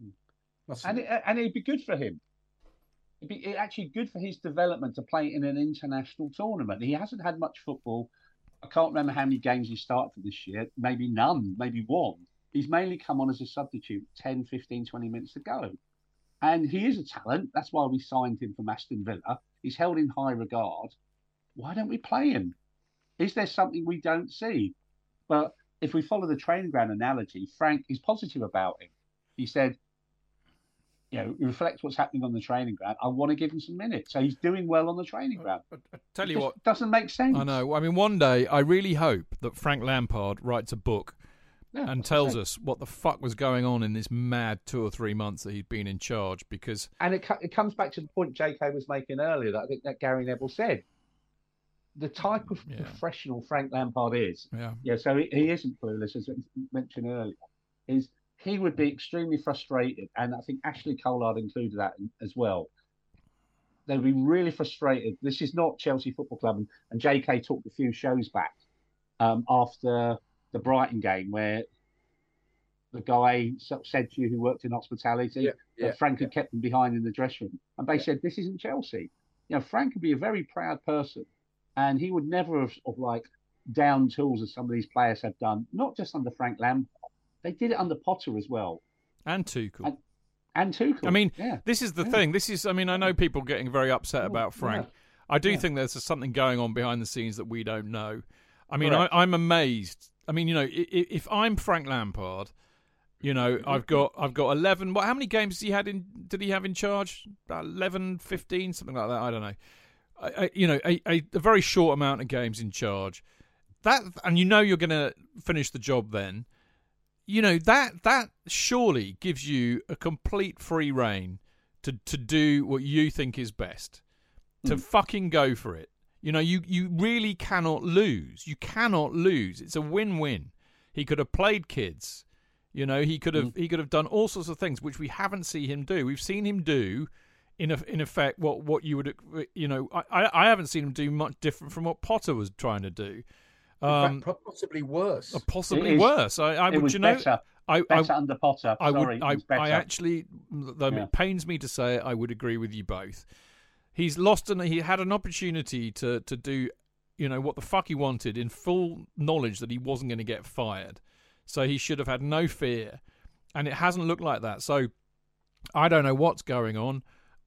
And it'd be good for him. It'd be actually good for his development to play in an international tournament. He hasn't had much football. I can't remember how many games he started for this year. Maybe none, maybe 1. He's mainly come on as a substitute 10, 15, 20 minutes to go. And he is a talent. That's why we signed him from Aston Villa. He's held in high regard. Why don't we play him? Is there something we don't see? But if we follow the training ground analogy, Frank is positive about him. He said, reflect what's happening on the training ground. I want to give him some minutes. So he's doing well on the training ground. I tell you what. Doesn't make sense. I know. I mean, one day I really hope that Frank Lampard writes a book and tells us what the fuck was going on in this mad 2 or 3 months that he'd been in charge. And it comes back to the point JK was making earlier that I think that Gary Neville said. The type of professional Frank Lampard is. Yeah. So he isn't clueless, as mentioned earlier. He would be extremely frustrated, and I think Ashley Collard included that as well. They'd be really frustrated. This is not Chelsea Football Club, and JK talked a few shows back after the Brighton game where the guy said to you who worked in hospitality that Frank had kept them behind in the dressing room. And they said, this isn't Chelsea. Frank would be a very proud person, and he would never have down tools as some of these players have done, not just under Frank Lampard. They did it under Potter as well. And Tuchel. And Tuchel. I mean, this is the thing. I know people getting very upset about Frank. I do think there's something going on behind the scenes that we don't know. I mean, I'm amazed. I mean, if I'm Frank Lampard, I've got 11. How many games did he have in charge? About 11, 15, something like that. I don't know. A very short amount of games in charge. And you're going to finish the job then. That surely gives you a complete free rein to do what you think is best. To fucking go for it. You really cannot lose. You cannot lose. It's a win-win. He could have played kids. He could have done all sorts of things which we haven't seen him do. We've seen him do, in effect, what you would. I haven't seen him do much different from what Potter was trying to do. In fact, possibly worse. Possibly worse. Better under Potter. I actually, though it pains me to say it, I would agree with you both. He's lost, and he had an opportunity to do, what the fuck he wanted in full knowledge that he wasn't going to get fired. So he should have had no fear, and it hasn't looked like that. So I don't know what's going on.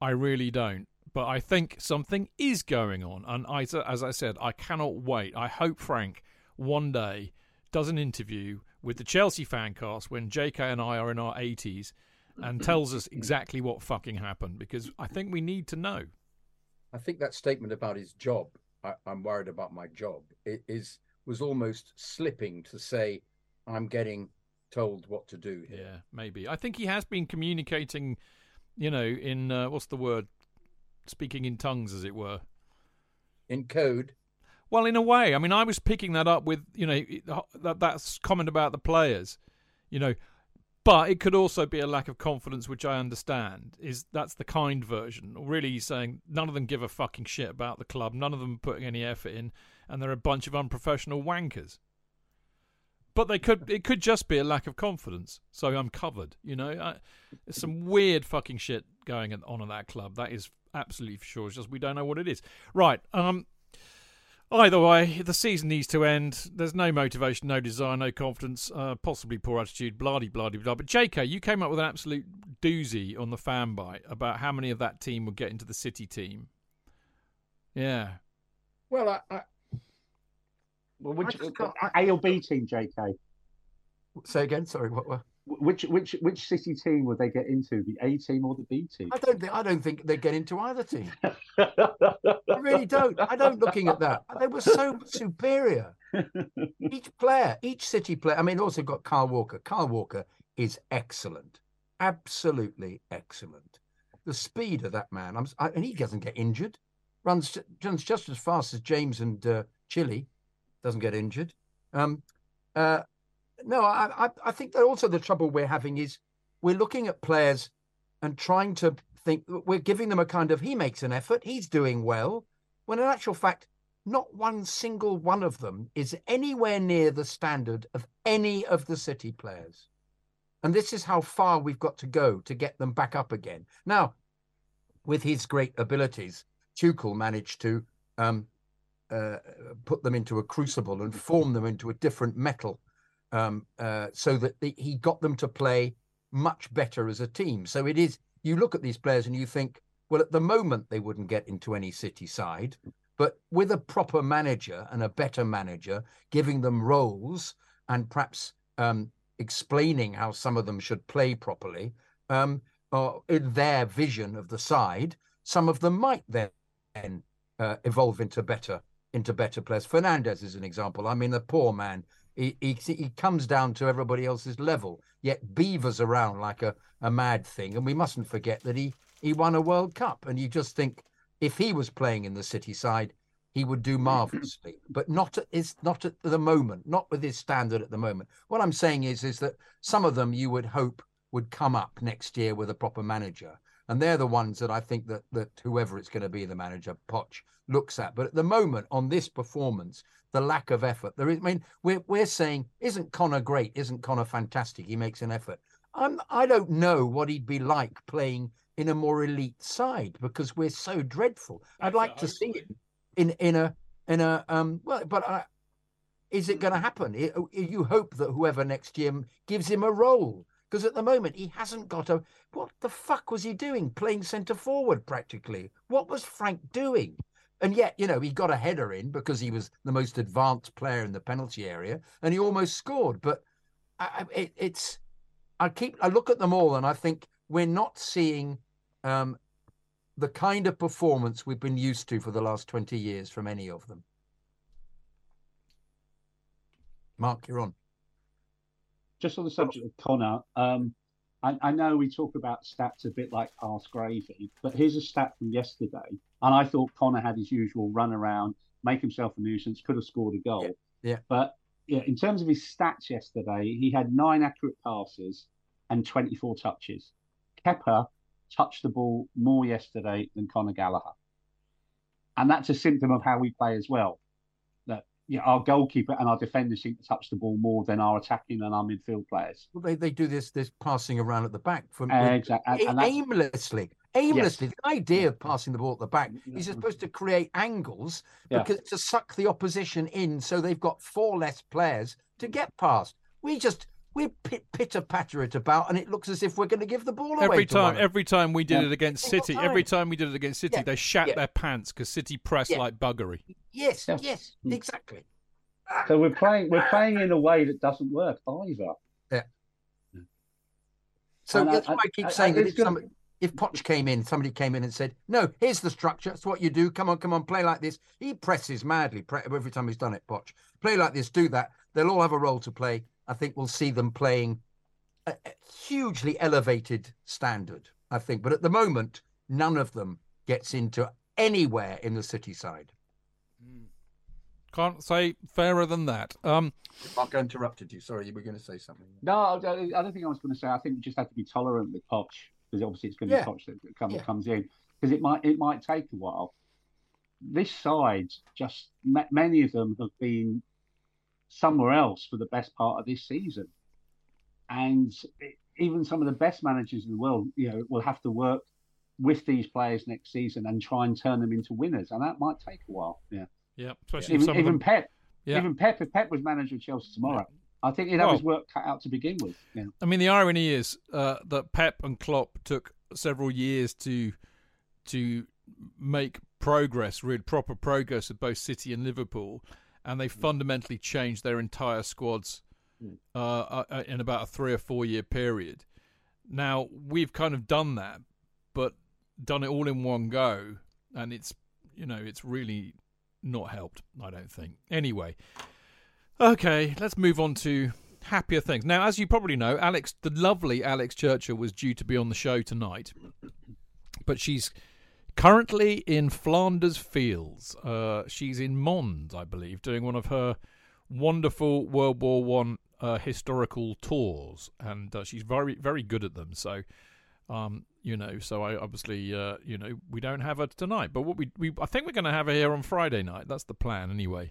I really don't. But I think something is going on. And as I said, I cannot wait. I hope Frank one day does an interview with the Chelsea Fancast when JK and I are in our 80s and tells us exactly what fucking happened, because I think we need to know. I think that statement about his job, I'm worried about my job, was almost slipping to say, I'm getting told what to do here. Yeah, maybe. I think he has been communicating, in, what's the word? Speaking in tongues, as it were. In code? Well, in a way. I mean, I was picking that up with, that's comment about the players, but it could also be a lack of confidence, which I understand. That's the kind version. Really, he's saying none of them give a fucking shit about the club. None of them are putting any effort in, and they're a bunch of unprofessional wankers. But it could just be a lack of confidence. So I'm covered, There's some weird fucking shit going on at that club. That is absolutely for sure. It's just we don't know what it is. Right. Either way, the season needs to end. There's no motivation, no desire, no confidence, possibly poor attitude, blah-de-blah-de-blah. But JK, you came up with an absolute doozy on the fan bite about how many of that team would get into the City team. Yeah. Well, which A or B team, JK? Say again. Sorry. What? Which City team would they get into? The A team or the B team? I don't think they get into either team. I really don't. I don't. Looking at that, they were so superior. Each player, each City player. I mean, also got Kyle Walker. Kyle Walker is excellent, absolutely excellent. The speed of that man, and he doesn't get injured. Runs just as fast as James and Chile. Doesn't get injured. No, I think that also the trouble we're having is we're looking at players and trying to think we're giving them a kind of, he makes an effort, he's doing well, when in actual fact, not one single one of them is anywhere near the standard of any of the City players. And this is how far we've got to go to get them back up again. Now, with his great abilities, Tuchel managed to put them into a crucible and form them into a different metal. So that he got them to play much better as a team. So it is, you look at these players and you think, well, at the moment they wouldn't get into any City side, but with a proper manager and a better manager, giving them roles and perhaps explaining how some of them should play properly, or in their vision of the side, some of them might then evolve into better players. Fernandes is an example. I mean, the poor man, he comes down to everybody else's level, yet beavers around like a mad thing. And we mustn't forget that he won a World Cup. And you just think if he was playing in the City side, he would do marvellously, but not at the moment, not with his standard at the moment. What I'm saying is that some of them you would hope would come up next year with a proper manager. And they're the ones that I think that whoever it's going to be, the manager, Poch, looks at. But at the moment, on this performance, the lack of effort, there is. I mean, we're saying, isn't Connor great? Isn't Connor fantastic? He makes an effort. I don't know what he'd be like playing in a more elite side because we're so dreadful. I'd like to see it in a well, but is it going to happen? You hope that whoever next year gives him a role. Because at the moment, he hasn't got a... What the fuck was he doing? Playing centre forward, practically. What was Frank doing? And yet, he got a header in because he was the most advanced player in the penalty area, and he almost scored. But I look at them all, and I think we're not seeing the kind of performance we've been used to for the last 20 years from any of them. Mark, you're on. Just on the subject of Connor, I know we talk about stats a bit like past gravy, but here's a stat from yesterday. And I thought Connor had his usual run around, make himself a nuisance, could have scored a goal. Yeah. But in terms of his stats yesterday, he had 9 accurate passes and 24 touches. Kepa touched the ball more yesterday than Conor Gallagher. And that's a symptom of how we play as well. Our goalkeeper and our defenders seem to touch the ball more than our attacking and our midfield players. Well, they do this passing around at the back exactly. aimlessly. Yes. The idea of passing the ball at the back is supposed to create angles because to suck the opposition in, so they've got 4 less players to get past. We just we pitter-patter it about, and it looks as if we're going to give the ball away. Every time we did it against City, they shat their pants because City pressed like buggery. Yes, exactly. So we're playing in a way that doesn't work either. Yeah. So that's why I keep saying that if Poch came in, somebody came in and said, "No, here's the structure. That's what you do. Come on, play like this." He presses madly every time he's done it. Poch, play like this, do that. They'll all have a role to play. I think we'll see them playing a hugely elevated standard, I think. But at the moment, none of them gets into anywhere in the City side. Can't say fairer than that. Mark, I interrupted you. Sorry, you were going to say something. No, I don't think I was going to say. I think we just have to be tolerant with Poch, because obviously it's going to be Poch that comes in, because it might take a while. This side, just many of them have been somewhere else for the best part of this season, and even some of the best managers in the world, will have to work with these players next season and try and turn them into winners, and that might take a while. Especially even Pep. Yeah. Even Pep, if Pep was manager of Chelsea tomorrow, I think he'd have his work cut out to begin with. Yeah. I mean, the irony is that Pep and Klopp took several years to make progress, real proper progress with both City and Liverpool, and they fundamentally changed their entire squads in about a 3 or 4 year period. Now, we've kind of done that, but done it all in one go, and it's really not helped, I don't think. Anyway, okay, let's move on to happier things. Now, as you probably know, the lovely Alex Churchill was due to be on the show tonight, but she's currently in Flanders Fields. She's in Mons, I believe, doing one of her wonderful World War One historical tours, and she's very, very good at them. So, so I obviously, we don't have her tonight, but what I think we're going to have her here on Friday night. That's the plan, anyway.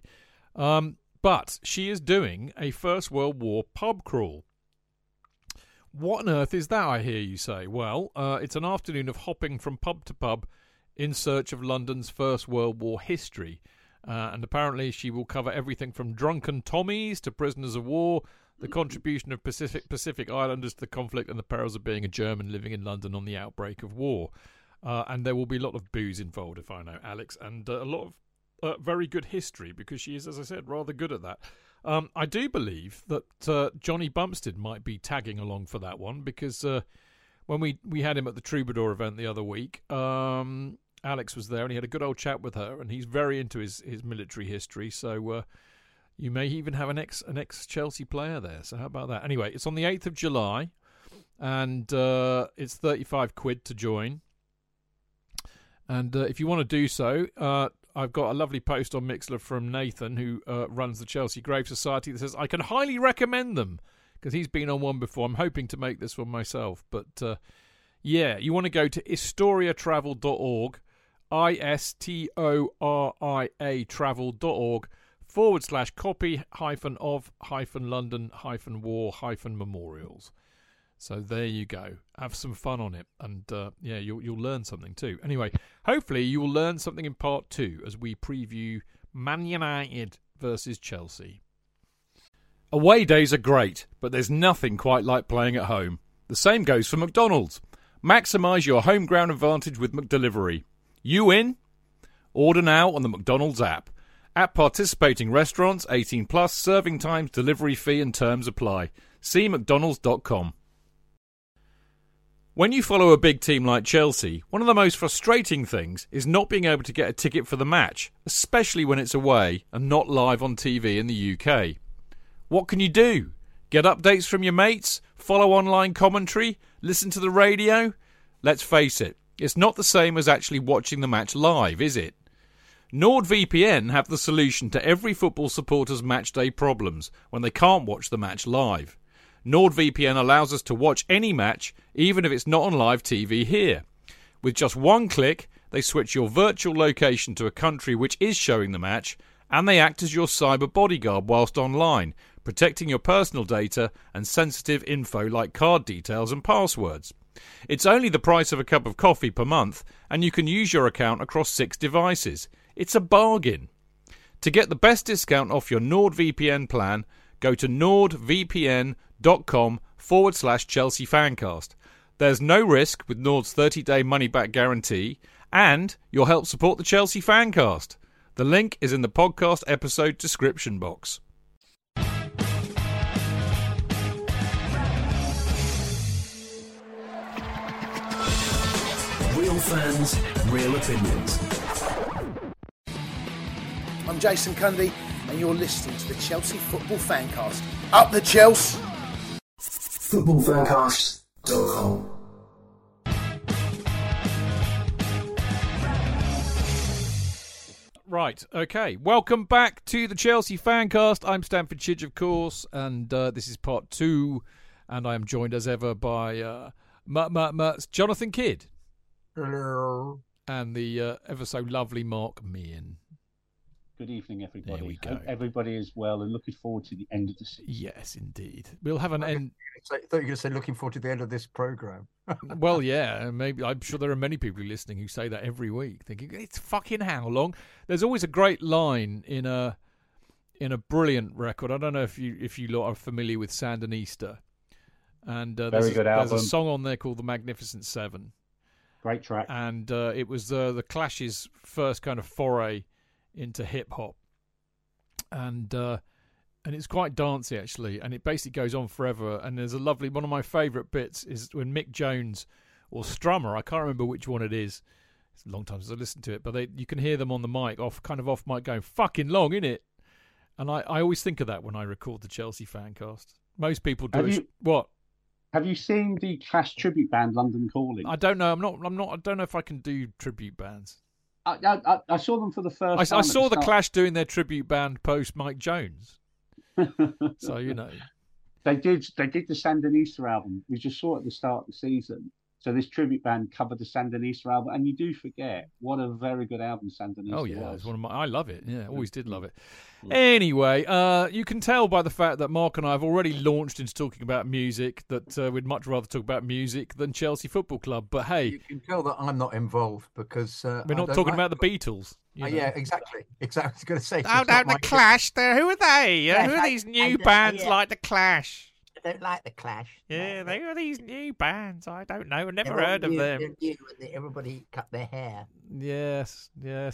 But she is doing a First World War pub crawl. What on earth is that, I hear you say? Well, it's an afternoon of hopping from pub to pub in search of London's First World War history. And apparently she will cover everything from drunken Tommies to prisoners of war, the contribution of Pacific Islanders to the conflict, and the perils of being a German living in London on the outbreak of war. And there will be a lot of booze involved, if I know Alex, and a lot of very good history, because she is, as I said, rather good at that. I do believe that Johnny Bumstead might be tagging along for that one, because when we had him at the Troubadour event the other week, Alex was there and he had a good old chat with her, and he's very into his military history, so you may even have an ex-Chelsea player there, so how about that? Anyway, it's on the 8th of July, and it's £35 to join. And if you want to do so, I've got a lovely post on Mixlr from Nathan, who runs the Chelsea Grave Society, that says, I can highly recommend them, because he's been on one before. I'm hoping to make this one myself. But, you want to go to historiatravel.org, ISTORIA travel.org, /copy-of-London-war-memorials. So there you go. Have some fun on it, and you'll learn something too. Anyway, hopefully you will learn something in part 2 as we preview Man United versus Chelsea. Away days are great, but there's nothing quite like playing at home. The same goes for McDonald's. Maximise your home ground advantage with McDelivery. You in? Order now on the McDonald's app. At participating restaurants, 18 plus, serving times, delivery fee and terms apply. See mcdonalds.com. When you follow a big team like Chelsea, one of the most frustrating things is not being able to get a ticket for the match, especially when it's away and not live on TV in the UK. What can you do? Get updates from your mates? Follow online commentary? Listen to the radio? Let's face it, it's not the same as actually watching the match live, is it? NordVPN have the solution to every football supporter's matchday problems when they can't watch the match live. NordVPN allows us to watch any match, even if it's not on live TV here. With just one click, they switch your virtual location to a country which is showing the match, and they act as your cyber bodyguard whilst online, protecting your personal data and sensitive info like card details and passwords. It's only the price of a cup of coffee per month, and you can use your account across 6 devices. It's a bargain. To get the best discount off your NordVPN plan, go to nordvpn.com/Chelsea Fancast. There's no risk with Nord's 30-day money-back guarantee, and you'll help support the Chelsea Fancast. The link is in the podcast episode description box. Real fans, real opinions. I'm Jason Cundy, and you're listening to the Chelsea Football Fancast. Up the Chelsea! Footballfancast.com. Right, okay. Welcome back to the Chelsea Fancast. I'm Stamford Chidge, of course, and this is part 2, and I am joined as ever by Jonathan Kidd. Hello. And the ever so lovely Mark Meehan. Good evening, everybody. There we go. Hope everybody is well and looking forward to the end of the season. Yes, indeed. We'll have an end. I thought you were going to say looking forward to the end of this programme. Well, yeah, maybe. I'm sure there are many people listening who say that every week, thinking it's fucking how long. There's always a great line in a brilliant record. I don't know if you lot are familiar with Sandinista, and Very good album. There's a song on there called The Magnificent Seven. Great track. And it was the Clash's first kind of foray into hip hop, and it's quite dancey actually, and it basically goes on forever. And there's a lovely one of my favourite bits is when Mick Jones or Strummer, I can't remember which one it is. It's a long time since I listened to it, but you can hear them on the mic off mic going fucking long, innit? And I always think of that when I record the Chelsea Fancast. Most people do. What? Have you seen the Clash tribute band London Calling? I don't know. I'm not. I don't know if I can do tribute bands. I saw them for the first time. I saw the Clash doing their tribute band post Mike Jones. So you know, they did the Sandinista album. We just saw it at the start of the season. So this tribute band covered the Sandinista album, and you do forget what a very good album Sandinista was. Oh yeah, it's one of my. I love it. Yeah, always did love it. Anyway, you can tell by the fact that Mark and I have already launched into talking about music that we'd much rather talk about music than Chelsea Football Club. But hey, you can tell that I'm not involved because we're not talking about the Beatles. Yeah, exactly. I was going to say. Oh, no, the Clash. Who are they? Who are these new bands like the Clash? I don't like the Clash. Yeah, they are these new bands. I don't know. Never heard of them. Everybody cut their hair. Yes.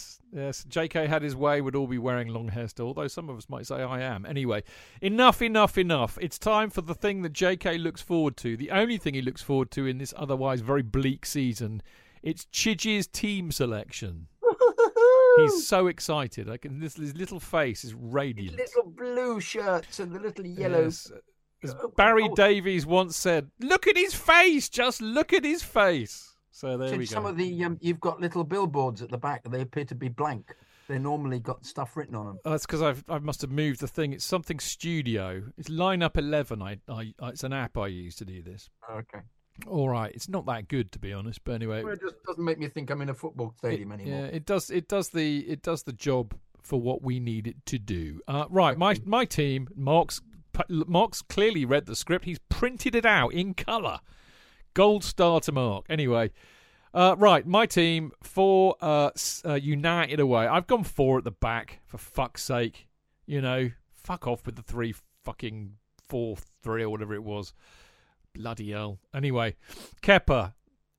JK had his way, would all be wearing long hair still, although some of us might say I am. Anyway, enough. It's time for the thing that JK looks forward to. The only thing he looks forward to in this otherwise very bleak season. It's Chidge's team selection. He's so excited. His little face is radiant. His little blue shirts and the little yellow... Yes. As Barry Davies once said, look at his face, just look at his face. So there we go. Some of the, you've got little billboards at the back, they appear to be blank. They normally got stuff written on them. That's because I must have moved the thing. It's something studio. It's Lineup 11. It's an app I use to do this. Okay. All right. It's not that good, to be honest, but anyway. Well, it just doesn't make me think I'm in a football stadium anymore. Yeah, it does the job for what we need it to do. Right, my team, Mark's clearly read the script. He's printed it out in colour. Gold star to Mark. Anyway, right, my team for United away. I've gone 4 at the back, for fuck's sake. You know, fuck off with the 4-3 or whatever it was. Bloody hell. Anyway, Kepa,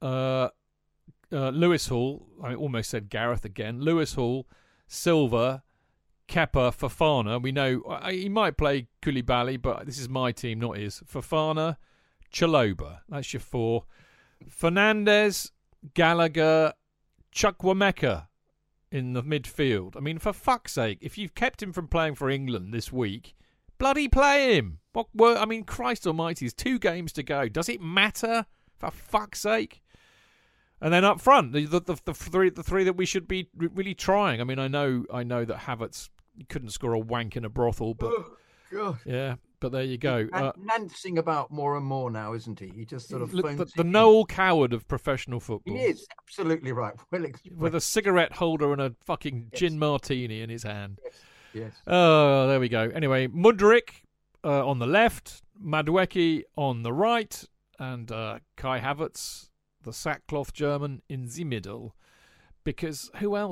Lewis Hall. I almost said Gareth again. Lewis Hall, Silva, Kepa, Fofana. We know he might play Koulibaly, but this is my team, not his. Fofana, Chalobah. That's your 4. Fernandes, Gallagher, Chukwuemeka in the midfield. I mean, for fuck's sake, if you've kept him from playing for England this week, bloody play him. I mean, Christ almighty, there's 2 games to go. Does it matter? For fuck's sake. And then up front, the three that we should be really trying. I mean, I know that Havertz couldn't score a wank in a brothel, but yeah, but there you go. Nancing about more and more now, isn't he? He just sort of the Noel Coward of professional football. He is absolutely right. With a cigarette holder and a fucking gin martini in his hand. Yes. Oh, there we go. Anyway, Mudryk on the left, Madueke on the right, and Kai Havertz, the sackcloth German, in the middle. Because who else?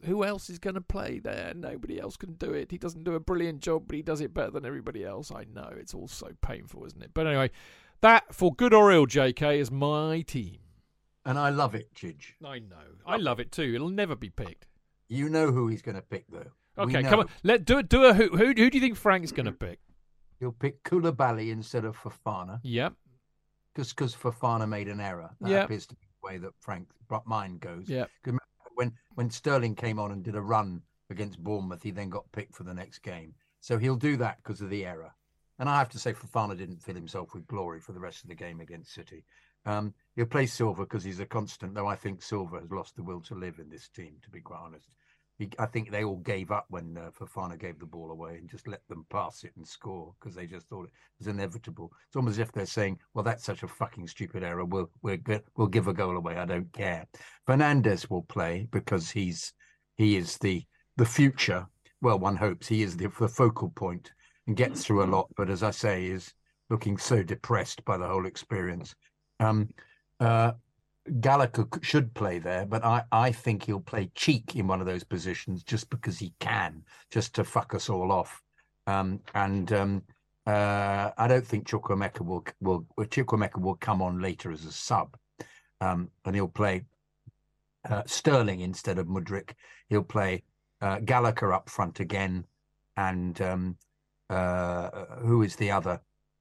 who else is going to play there? Nobody else can do it. He doesn't do a brilliant job, but he does it better than everybody else. I know, it's all so painful, isn't it? But anyway, that, for good or ill, JK, is my team. And I love it, Chidge. I know. I love it too. It'll never be picked. You know who he's going to pick, though. Okay, come on. Let do a who. Who do you think Frank's going to pick? He'll pick Koulibaly instead of Fofana. Yep. Because Fofana made an error. That appears to be the way that Frank's mind goes. Yeah. When Sterling came on and did a run against Bournemouth, he then got picked for the next game. So he'll do that because of the error. And I have to say, Fofana didn't fill himself with glory for the rest of the game against City. He'll play Silva because he's a constant, though I think Silva has lost the will to live in this team, to be quite honest. I think they all gave up when Fofana gave the ball away and just let them pass it and score because they just thought it was inevitable. It's almost as if they're saying, well, that's such a fucking stupid error. We'll give a goal away. I don't care. Fernandes will play because he is the future. Well, one hopes he is the focal point and gets through a lot. But as I say, is looking so depressed by the whole experience. Gallagher should play there, but I think he'll play Cheek in one of those positions just because he can, just to fuck us all off. I don't think Chukwuemeka will come on later as a sub, and he'll play Sterling instead of Mudryk. He'll play Gallagher up front again, and who is the other?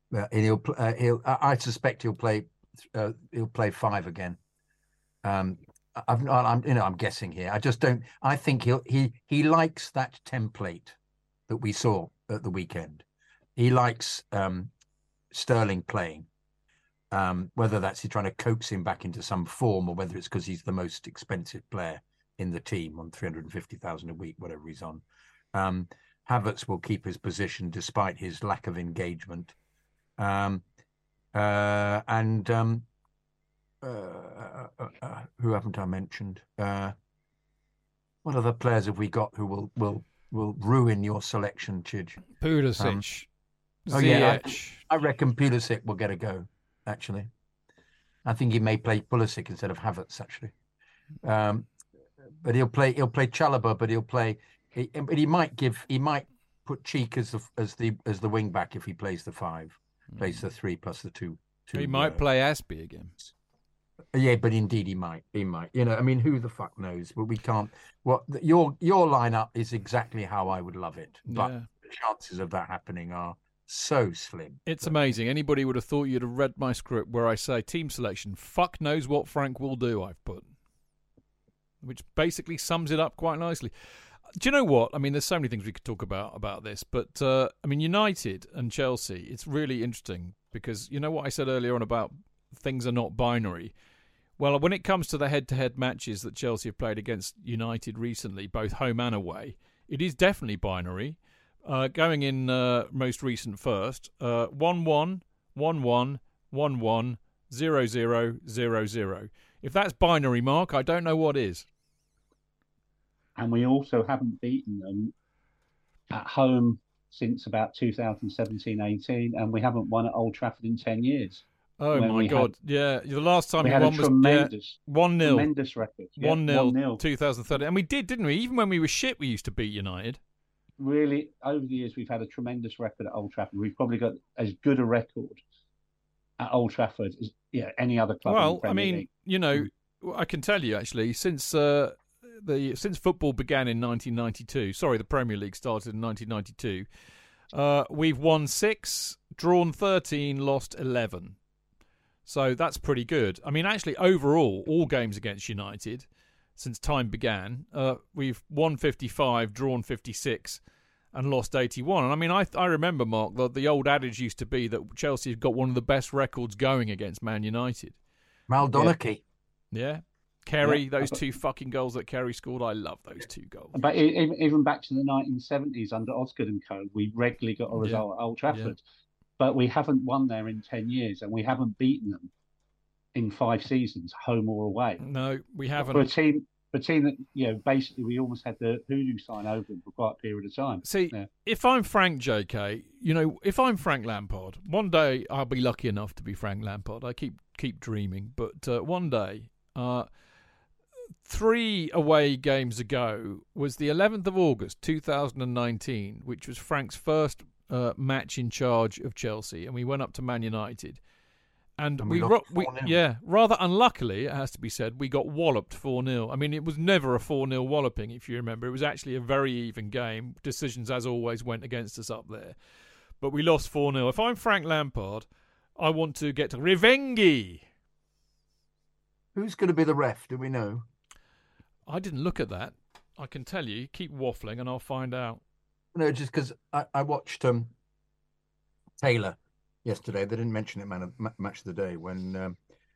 I suspect he'll play 5 again. I'm guessing here. I just don't. I think he likes that template that we saw at the weekend. He likes Sterling playing, whether that's he's trying to coax him back into some form or whether it's because he's the most expensive player in the team on 350,000 a week, whatever he's on. Havertz will keep his position despite his lack of engagement, who haven't I mentioned? What other players have we got who will ruin your selection, Chidge? Pulisic. I reckon Pulisic will get a go. Actually, I think he may play Pulisic instead of Havertz. Actually, but he'll play Chalobah, but he might put Cheek as the wing back if he plays the 5, plays the 3 plus the 2. He might play Aspie again. Yeah, but indeed he might. He might. I mean, who the fuck knows? But we can't. Your lineup is exactly how I would love it, but the chances of that happening are so slim. It's amazing. Anybody would have thought you'd have read my script where I say team selection. Fuck knows what Frank will do. I've put, which basically sums it up quite nicely. Do you know what? I mean, there's so many things we could talk about this, but I mean, United and Chelsea. It's really interesting because you know what I said earlier on about things are not binary. Well, when it comes to the head-to-head matches that Chelsea have played against United recently, both home and away, it is definitely binary. Going in most recent first, 1-1, 1-1, 1-1, 0-0, 0-0. If that's binary, Mark, I don't know what is. And we also haven't beaten them at home since about 2017-18, and we haven't won at Old Trafford in 10 years. Oh my God! The last time we we had won was 1-0. Tremendous record. 1-0, 2013, and we did, didn't we? Even when we were shit, we used to beat United. Really, over the years, we've had a tremendous record at Old Trafford. We've probably got as good a record at Old Trafford as any other club. Well, in the Premier League. You know, I can tell you actually, since football began in 1992. Sorry, the Premier League started in 1992. We've won 6, drawn 13, lost 11. So that's pretty good. I mean, actually, overall, all games against United since time began, we've won 55, drawn 56, and lost 81. And I mean, I remember, Mark, the old adage used to be that Chelsea have got one of the best records going against Man United. Maldonaki. Yeah. Kerry, those 2 fucking goals that Kerry scored, I love those 2 goals. But even back to the 1970s under Osgood and co, we regularly got a result at Old Trafford. Yeah. But we haven't won there in 10 years, and we haven't beaten them in 5 seasons, home or away. No, we haven't. For a team that, basically we almost had the hoodoo sign over them for quite a period of time. See, if I'm Frank, JK, if I'm Frank Lampard, one day I'll be lucky enough to be Frank Lampard. I keep dreaming, but one day 3 away games ago was the 11th of August 2019, which was Frank's first match in charge of Chelsea, and we went up to Man United. And we rather unluckily, it has to be said, we got walloped 4-0. I mean, it was never a 4-0 walloping, if you remember. It was actually a very even game. Decisions, as always, went against us up there. But we lost 4-0. If I'm Frank Lampard, I want to get revenge. Who's going to be the ref? Do we know? I didn't look at that. I can tell you. Keep waffling and I'll find out. No, just because I watched Taylor yesterday. They didn't mention it, match of the day, when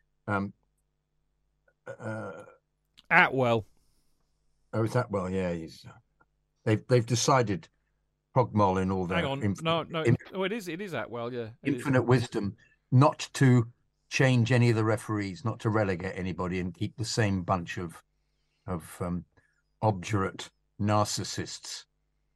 Atwell. Oh, is Atwell? Yeah, they've decided Pogmol in all their hang on, no, it is Atwell, yeah, infinite wisdom not to change any of the referees, not to relegate anybody, and keep the same bunch of obdurate narcissists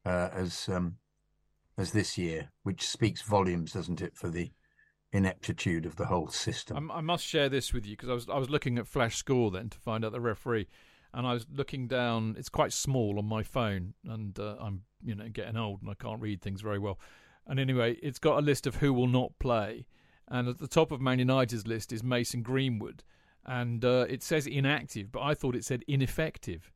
as this year, which speaks volumes, doesn't it, for the ineptitude of the whole system. I must share this with you because I was looking at Flash Score then to find out the referee, and I was looking down. It's quite small on my phone, and I'm getting old and I can't read things very well. And anyway, it's got a list of who will not play, and at the top of Man United's list is Mason Greenwood, and it says inactive, but I thought it said ineffective.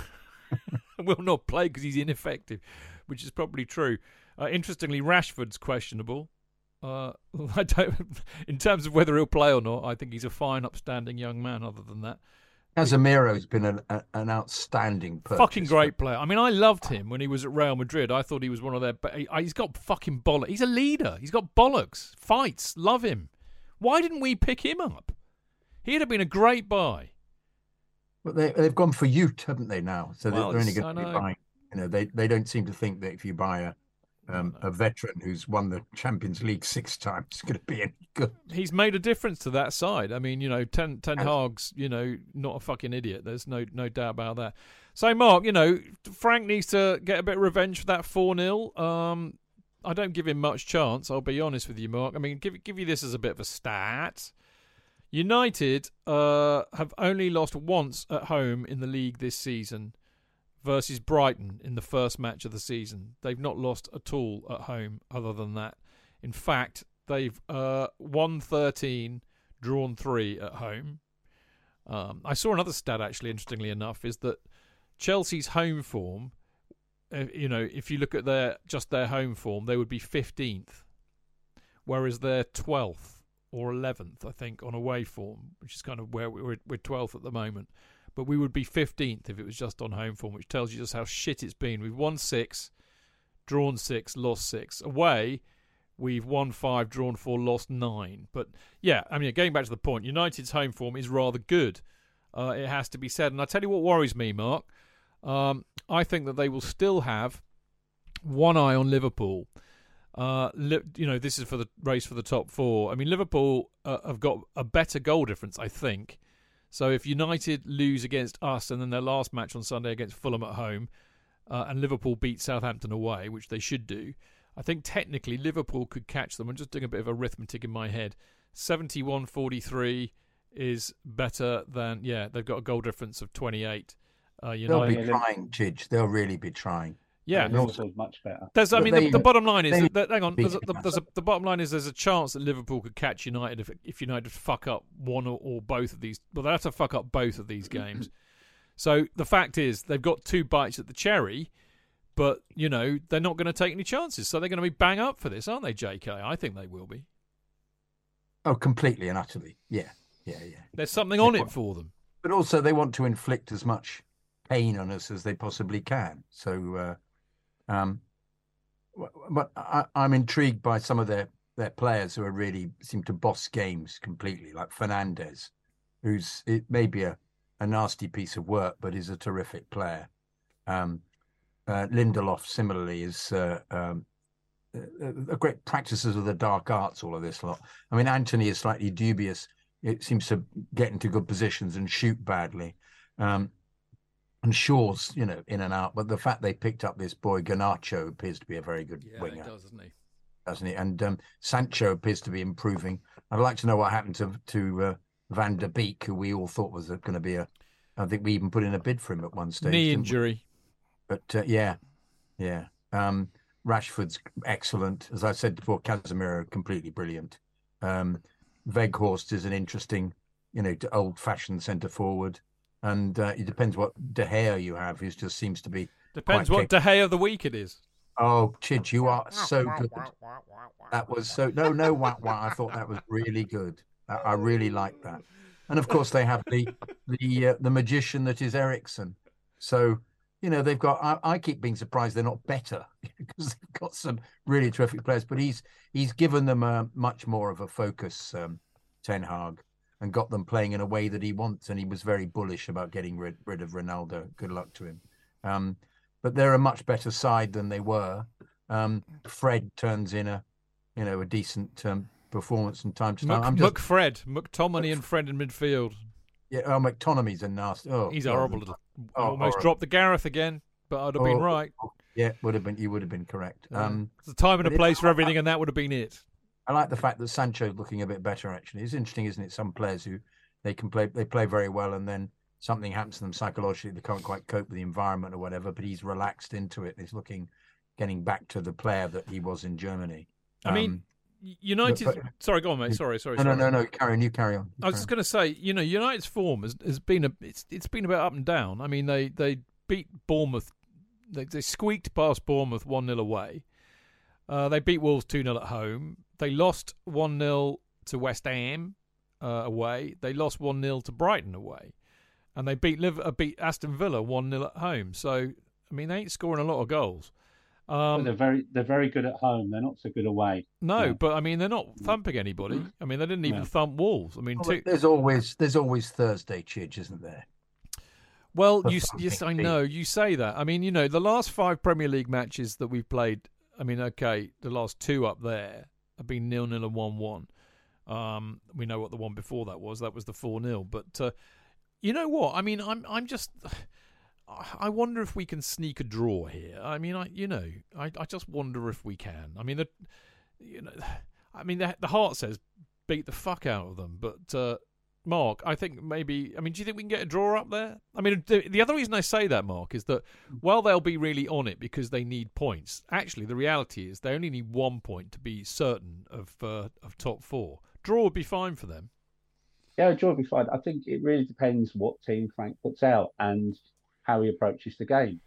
Will not play because he's ineffective, which is probably true. Interestingly, Rashford's questionable. I don't, in terms of whether he'll play or not, I think he's a fine, upstanding young man. Other than that, Casemiro's been an outstanding purchase. Fucking great player. I mean, I loved him when he was at Real Madrid. I thought he was one of their. He's got fucking bollocks. He's a leader. He's got bollocks. Fights. Love him. Why didn't we pick him up? He'd have been a great buy. But they've gone for youth, haven't they now? So they're only going to be buying. They don't seem to think that if you buy a veteran who's won the Champions League 6 times, it's going to be any good. He's made a difference to that side. I mean, Ten Hag's, not a fucking idiot. There's no doubt about that. So, Mark, Frank needs to get a bit of revenge for that 4-0. I don't give him much chance, I'll be honest with you, Mark. I mean, give you this as a bit of a stat. United have only lost once at home in the league this season versus Brighton in the first match of the season. They've not lost at all at home other than that. In fact, they've won 13, drawn 3 at home. I saw another stat, actually, interestingly enough, is that Chelsea's home form, if you look at their home form, they would be 15th, whereas they're 12th. Or 11th, I think, on away form, which is kind of where we're 12th at the moment. But we would be 15th if it was just on home form, which tells you just how shit it's been. We've won 6, drawn 6, lost 6. Away, we've won 5, drawn 4, lost 9. But, yeah, I mean, getting back to the point, United's home form is rather good, it has to be said. And I tell you what worries me, Mark. I think that they will still have one eye on Liverpool. This is for the race for the top 4. I mean, Liverpool have got a better goal difference, I think. So if United lose against us and then their last match on Sunday against Fulham at home, and Liverpool beat Southampton away, which they should do, I think technically Liverpool could catch them. I'm just doing a bit of arithmetic in my head. 71-43 is better than, they've got a goal difference of 28. They'll be trying, Chidge. They'll really be trying. Yeah, Liverpool's much better. The bottom line is the bottom line is there's a chance that Liverpool could catch United if United fuck up one or both of these. Well, they have to fuck up both of these games. So the fact is they've got 2 bites at the cherry, but they're not going to take any chances. So they're going to be bang up for this, aren't they, JK? I think they will be. Oh, completely and utterly. Yeah. There's something on it for them. But also they want to inflict as much pain on us as they possibly can. So. But I'm intrigued by some of their players who are really seem to boss games completely, like Fernandes, it may be a nasty piece of work, but is a terrific player. Lindelof, similarly, is a great practices of the dark arts, all of this lot. I mean, Anthony is slightly dubious. It seems to get into good positions and shoot badly. And Shaw's, in and out. But the fact they picked up this boy, Garnacho, appears to be a very good winger. He does, doesn't he? Doesn't he? And Sancho appears to be improving. I'd like to know what happened to Van der Beek, who we all thought was going to be a I think we even put in a bid for him at one stage. Knee didn't we? injury. But yeah. Rashford's excellent. As I said before, Casemiro completely brilliant. Weghorst is an interesting, old-fashioned centre forward, and it depends what De Gea you have. Who just seems to be Depends what De Gea of the week it is. Oh, Chidge, you are so good. That was so no wah wah. I thought that was really good. I really like that. And of course, they have the magician that is Ericsson. So they've got. I keep being surprised they're not better because they've got some really terrific players. But he's given them a much more of a focus, Ten Hag, and got them playing in a way that he wants. And he was very bullish about getting rid of Ronaldo. Good luck to him. But they're a much better side than they were. Fred turns in a decent performance from time to time. McTominay and Fred in midfield. Yeah, McTominay's a nasty. Oh, he's a horrible little. Almost dropped the Gareth again, but I'd have been right. Yeah, you would have been correct. There's a time and a place for everything, and that would have been it. I like the fact that Sancho's looking a bit better. Actually, it's interesting, isn't it? Some players who they play very well, and then something happens to them psychologically. They can't quite cope with the environment or whatever. But he's relaxed into it. He's getting back to the player that he was in Germany. I mean, United. Sorry, go on, mate. Sorry. No. You carry on. I was just going to say, United's form has been it's been a bit up and down. I mean, they beat Bournemouth. They squeaked past Bournemouth 1-0 away. They beat Wolves 2-0 at home. They lost 1-0 to West Ham away. They lost 1-0 to Brighton away, and they beat Aston Villa 1-0 at home. So I mean, they ain't scoring a lot of goals. They're very good at home. They're not so good away. No, yeah. But I mean, they're not thumping anybody. I mean, they didn't even thump Wolves. I mean, there's always Thursday, Chidge, isn't there? Well, yes, I know you say that. I mean, the last 5 Premier League matches that we've played. I mean, okay, the last 2 up there have been 0-0 and 1-1. We know what the one before that was. That was the 4-0. But you know what? I mean, I'm just. I wonder if we can sneak a draw here. I mean, I just wonder if we can. I mean, the heart says beat the fuck out of them. But Mark, I think maybe. I mean, do you think we can get a draw up there? I mean, the other reason I say that, Mark, is that while they'll be really on it because they need points, actually the reality is they only need 1 point to be certain of top 4. Draw would be fine for them. Yeah, a draw would be fine. I think it really depends what team Frank puts out and how he approaches the game.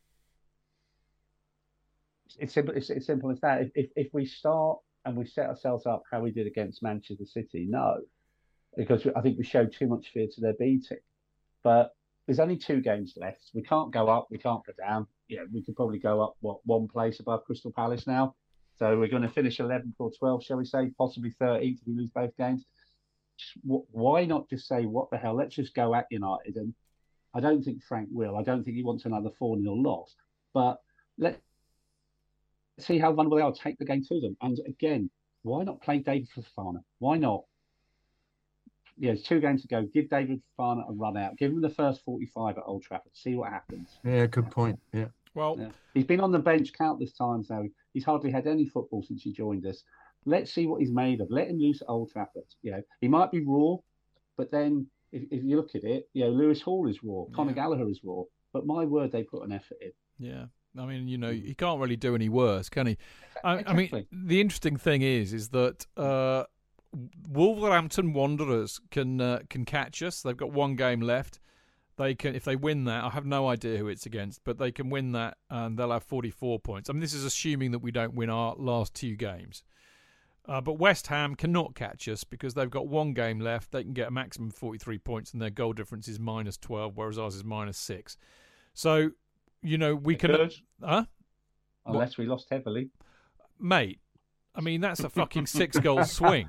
It's simple as that. If we start and we set ourselves up how we did against Manchester City, no, because I think we showed too much fear to their beating. But there's only 2 games left. We can't go up. We can't go down. Yeah, we could probably go up one place above Crystal Palace now. So we're going to finish 11th or 12th, shall we say, possibly 13th if we lose both games. Why not just say, what the hell? Let's just go at United. And I don't think Frank will. I don't think he wants another 4-0 loss. But let's see how vulnerable they are. Take the game to them. And again, why not play David Fofana? Why not? Yeah, there's 2 games to go. Give David Fofana a run out. Give him the first 45 at Old Trafford. See what happens. Yeah, good point. Yeah. Well, he's been on the bench countless times now. He's hardly had any football since he joined us. Let's see what he's made of. Let him loose at Old Trafford. He might be raw, but then if you look at it, Lewis Hall is raw, Conor Gallagher is raw, but my word, they put an effort in. Yeah, I mean, he can't really do any worse, can he? I mean, the interesting thing is that Wolverhampton Wanderers can catch us. They've got 1 game left. They can, if they win that, I have no idea who it's against, but they can win that and they'll have 44 points. I mean, this is assuming that we don't win our last 2 games. But West Ham cannot catch us because they've got 1 game left. They can get a maximum of 43 points and their goal difference is -12, whereas ours is -6. So, we can... Huh? Unless we lost heavily. Mate, I mean, that's a fucking 6-goal swing.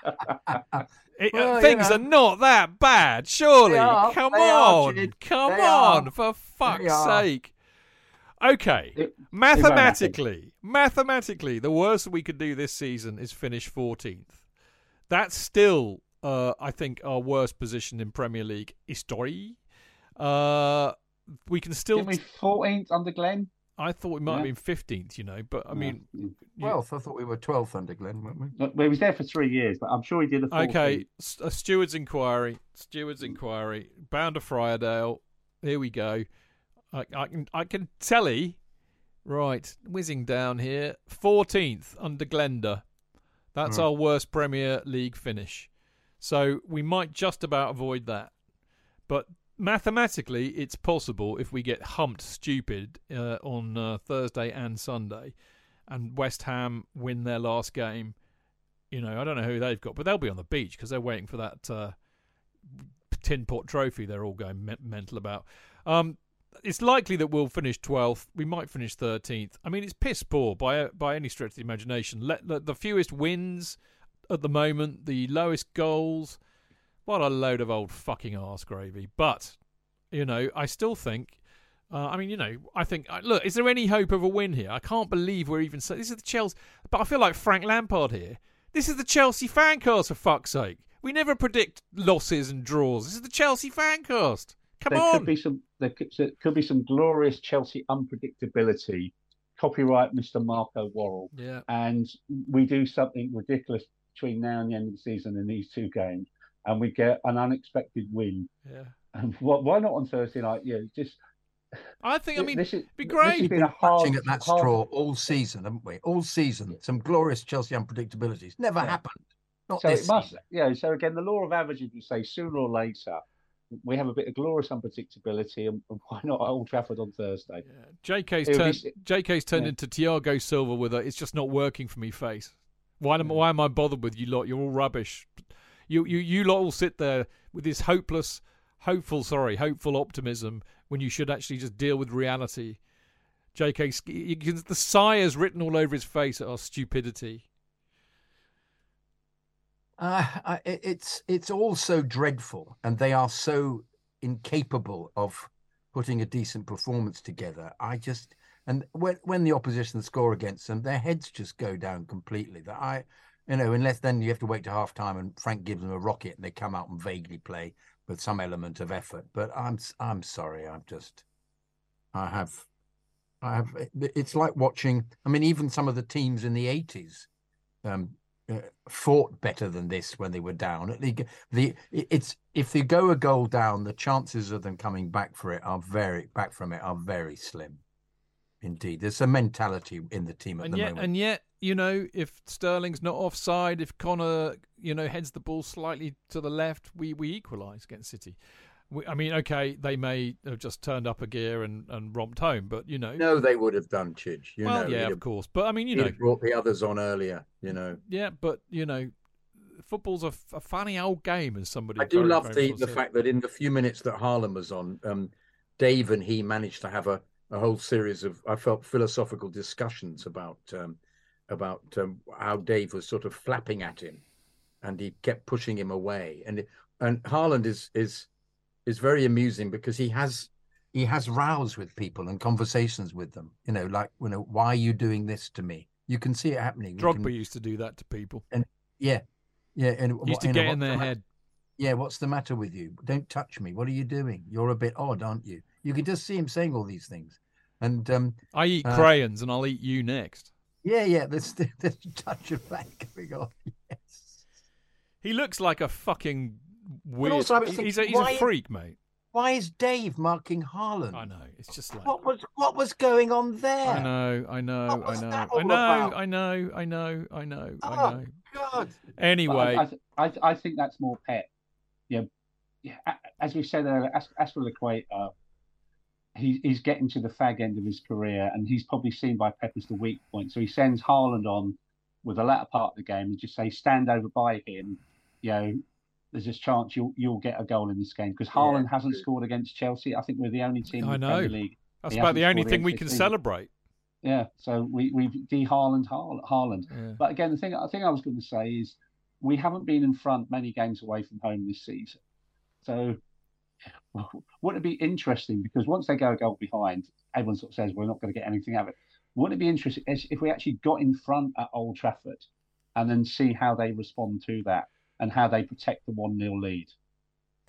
Things are not that bad, surely. Come on, for fuck's sake. Okay, mathematically, the worst we could do this season is finish 14th. That's still, I think, our worst position in Premier League history. We can still... Didn't we 14th under Glenn? I thought we might have been 15th, but I mean... 12th, I thought we were 12th under Glenn, weren't we? Well, he was there for 3 years, but I'm sure he did a 14th. Okay, a steward's inquiry. Bound to Friardale. Here we go. I can tell you, right, whizzing down here, 14th under Glenda. That's our worst Premier League finish. So we might just about avoid that. But mathematically, it's possible if we get humped stupid on Thursday and Sunday, and West Ham win their last game. I don't know who they've got, but they'll be on the beach because they're waiting for that tin pot trophy they're all going mental about. It's likely that we'll finish 12th. We might finish 13th. I mean, it's piss poor by any stretch of the imagination. The fewest wins at the moment, the lowest goals. What a load of old fucking arse gravy. But, I still think... I think... Look, is there any hope of a win here? I can't believe we're even... This is the Chelsea... But I feel like Frank Lampard here. This is the Chelsea Fancast, for fuck's sake. We never predict losses and draws. This is the Chelsea Fancast. Come on! There could be some glorious Chelsea unpredictability. Copyright Mr. Marco Worrell. Yeah. And we do something ridiculous between now and the end of the season in these two games, and we get an unexpected win. Yeah. And why not on Thursday night? I think, it'd be this great. has been a hard, Clutching at that straw all season, haven't we? All season. Some glorious Chelsea unpredictabilities. Never happened. Not so this it must. season. Yeah. So again, the law of averages would say sooner or later we have a bit of glorious unpredictability, and why not at Old Trafford on Thursday? Yeah. JK's turned into Thiago Silva with a "it's just not working for me" face. Why am I bothered with you lot? You're all rubbish. You lot all sit there with this hopeful optimism when you should actually just deal with reality. JK, the sire's written all over his face at our stupidity. It's all so dreadful, and they are so incapable of putting a decent performance together. And when the opposition score against them, their heads just go down completely. Unless then you have to wait to half time and Frank gives them a rocket and they come out and vaguely play with some element of effort. But I'm sorry, I have. It's like watching. I mean, even some of the teams in the 80s fought better than this when they were down. If they go a goal down, the chances of them coming back from it are very slim. Indeed, there's a mentality in the team at the moment. And yet, if Sterling's not offside, if Connor, heads the ball slightly to the left, we equalise against City. Okay, they may have just turned up a gear and romped home, but No, they would have done, Chidge. Of course. But brought the others on earlier. Yeah, but football's a funny old game, as somebody. I do love the fact that in the few minutes that Haaland was on, Dave and he managed to have a whole series of, I felt, philosophical discussions about how Dave was sort of flapping at him, and he kept pushing him away. And Haaland is very amusing because he has rows with people and conversations with them. Why are you doing this to me? You can see it happening. Drogba used to do that to people. And and he used to get in their head. Yeah, what's the matter with you? Don't touch me. What are you doing? You're a bit odd, aren't you? You can just see him saying all these things. And I eat crayons and I'll eat you next. Yeah. There's a touch of that going on. Yes. He looks like a fucking weird. Also, he's a freak, mate. Why is Dave marking Haaland? I know. It's just like what was going on there? I know. I know. Oh, God. Anyway, I think that's more Pep. As we said earlier, Azpilicueta, he's getting to the fag end of his career, and he's probably seen by Pep as the weak point. So he sends Haaland on with the latter part of the game and just say, stand over by him. There's this chance you'll get a goal in this game, because Haaland hasn't scored against Chelsea. I think we're the only team in the Premier League. That's about the only thing we can celebrate. Yeah, so we've de-Haaland. Yeah. But again, the thing I was going to say is we haven't been in front many games away from home this season. So wouldn't it be interesting, because once they go a goal behind, everyone sort of says we're not going to get anything out of it. Wouldn't it be interesting if we actually got in front at Old Trafford and then see how they respond to that and how they protect the 1-0 lead?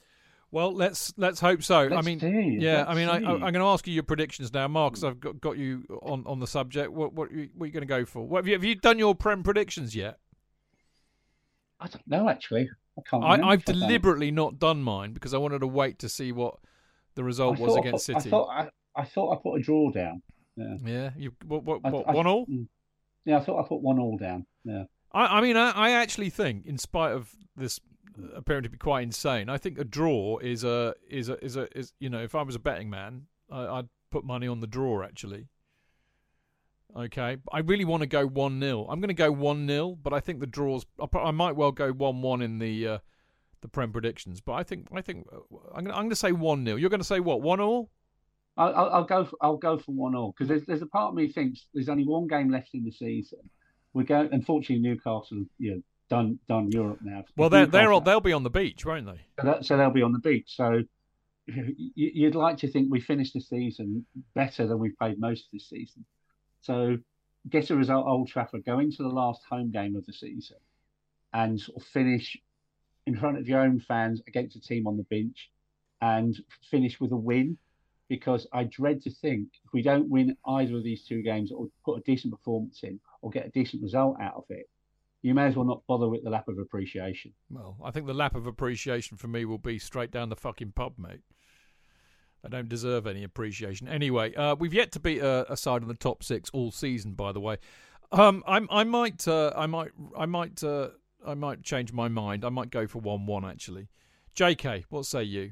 Well, let's hope so. Let's I mean, see, yeah. let's I mean, I'm see. going to ask you your predictions now, Mark, because I've got you on the subject. What are you going to go for? Have you done your Prem predictions yet? I don't know, actually. I can't remember. I've if I've done it. deliberately not done mine because I wanted to wait to see what the result was against City. I thought I put a draw down. Yeah. Yeah. You what 1-1? Yeah, I thought I put 1-1 down. Yeah. I mean, I actually think, in spite of this appearing to be quite insane, I think a draw is you know, if I was a betting man, I'd put money on the draw actually. Okay, I really want to go 1-0. I'm going to go 1-0, but I think the draws. I might well go 1-1 in the Prem predictions, but I think I'm going to say 1-0. You're going to say what? 1-1? I'll go for 1-1 because there's a part of me thinks there's only one game left in the season. We go. Unfortunately, Newcastle, done Europe now. Well, they'll be on the beach, won't they? So they'll be on the beach. So you'd like to think we finish the season better than we've played most of this season. So get a result at Old Trafford, go into the last home game of the season, and sort of finish in front of your own fans against a team on the bench, and finish with a win. Because I dread to think if we don't win either of these two games or put a decent performance in or get a decent result out of it, you may as well not bother with the lap of appreciation. Well, I think the lap of appreciation for me will be straight down the fucking pub, mate. I don't deserve any appreciation. Anyway, we've yet to beat a side in the top six all season, by the way. I might change my mind. I might go for 1-1 actually. JK, what say you?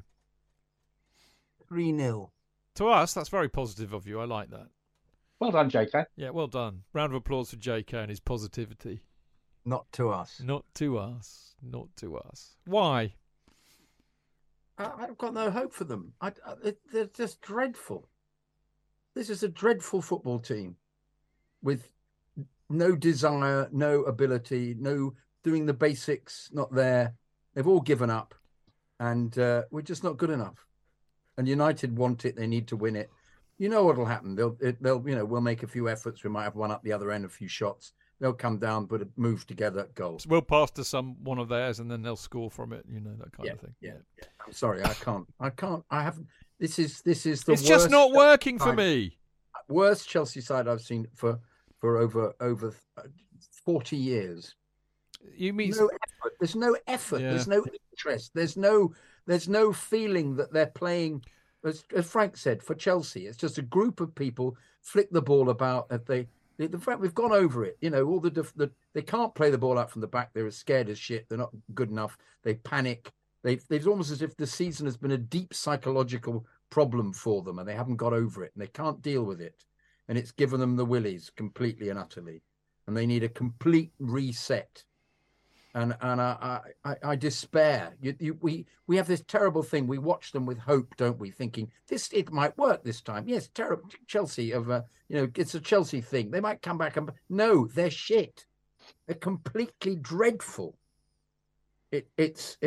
3-0. To us, that's very positive of you. I like that. Well done, JK. Yeah, well done. Round of applause for JK and his positivity. Not to us. Not to us. Not to us. Why? I've got no hope for them. They're just dreadful. This is a dreadful football team with no desire, no ability, no doing the basics, not there. They've all given up, and we're just not good enough. And United want it; they need to win it. You know what'll happen? They'll, we'll make a few efforts. We might have one up the other end, a few shots. They'll come down, but move together, goals. So we'll pass to one of theirs, and then they'll score from it. You know, that kind of thing. Yeah. I'm sorry, I can't. I haven't. This is the. It's worst just not working for side, me. Worst Chelsea side I've seen for over 40 years. You mean no effort? There's no effort. Yeah. There's no interest. There's no feeling that they're playing. As Frank said, for Chelsea, it's just a group of people flick the ball about. The fact we've gone over it, all they can't play the ball out from the back. They're as scared as shit. They're not good enough. They panic. They've almost as if the season has been a deep psychological problem for them, and they haven't got over it, and they can't deal with it, and it's given them the willies completely and utterly, and they need a complete reset. And I despair. We have this terrible thing. We watch them with hope, don't we? Thinking it might work this time. Yes, terrible Chelsea it's a Chelsea thing. They might come back and no, they're shit. They're completely dreadful. It's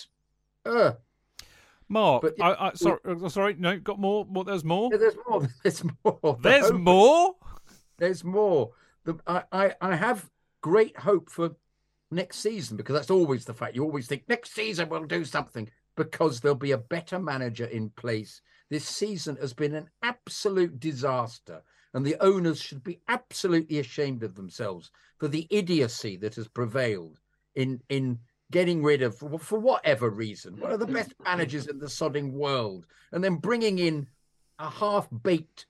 Mark. But, sorry. No, got more. There's more. Yeah, there's more. There's more. There's more. There's more. I have great hope for next season, because that's always the fact. You always think next season we'll do something because there'll be a better manager in place. This season has been an absolute disaster, and the owners should be absolutely ashamed of themselves for the idiocy that has prevailed in getting rid of, for whatever reason, one of the best managers in the sodding world, and then bringing in a half-baked,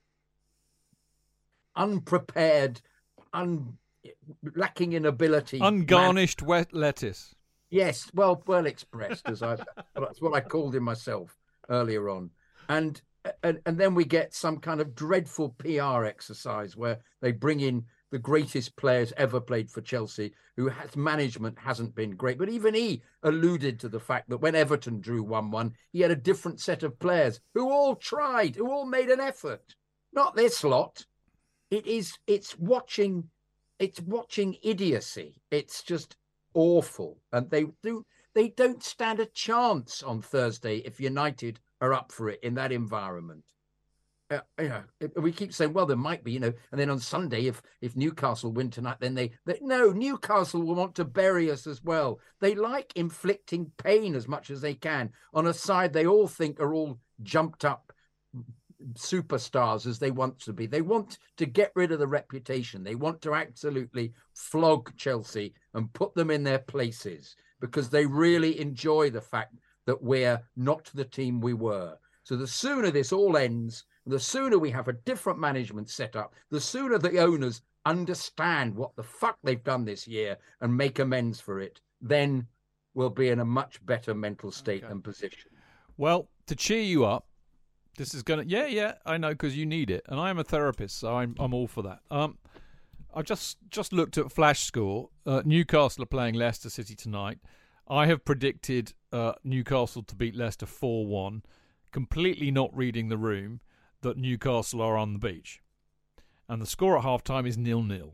unprepared, lacking in ability, ungarnished wet lettuce. Yes, well expressed, that's what I called him myself earlier on, and then we get some kind of dreadful PR exercise where they bring in the greatest players ever played for Chelsea, management hasn't been great, but even he alluded to the fact that when Everton drew 1-1, he had a different set of players who all tried, who all made an effort. Not this lot. It's watching idiocy. It's just awful. And they don't stand a chance on Thursday if United are up for it in that environment. we keep saying, well, there might be, and then on Sunday, if Newcastle win tonight, then no, Newcastle will want to bury us as well. They like inflicting pain as much as they can on a side they all think are all jumped up superstars as they want to be. They want to get rid of the reputation. They want to absolutely flog Chelsea and put them in their places because they really enjoy the fact that we're not the team we were. So the sooner this all ends, the sooner we have a different management set up, the sooner the owners understand what the fuck they've done this year and make amends for it, then we'll be in a much better mental state and position. Well, to cheer you up, this is going to... Yeah, I know, because you need it. And I am a therapist, so I'm all for that. I just looked at Flash Score. Newcastle are playing Leicester City tonight. I have predicted Newcastle to beat Leicester 4-1, completely not reading the room that Newcastle are on the beach. And the score at half-time is 0-0.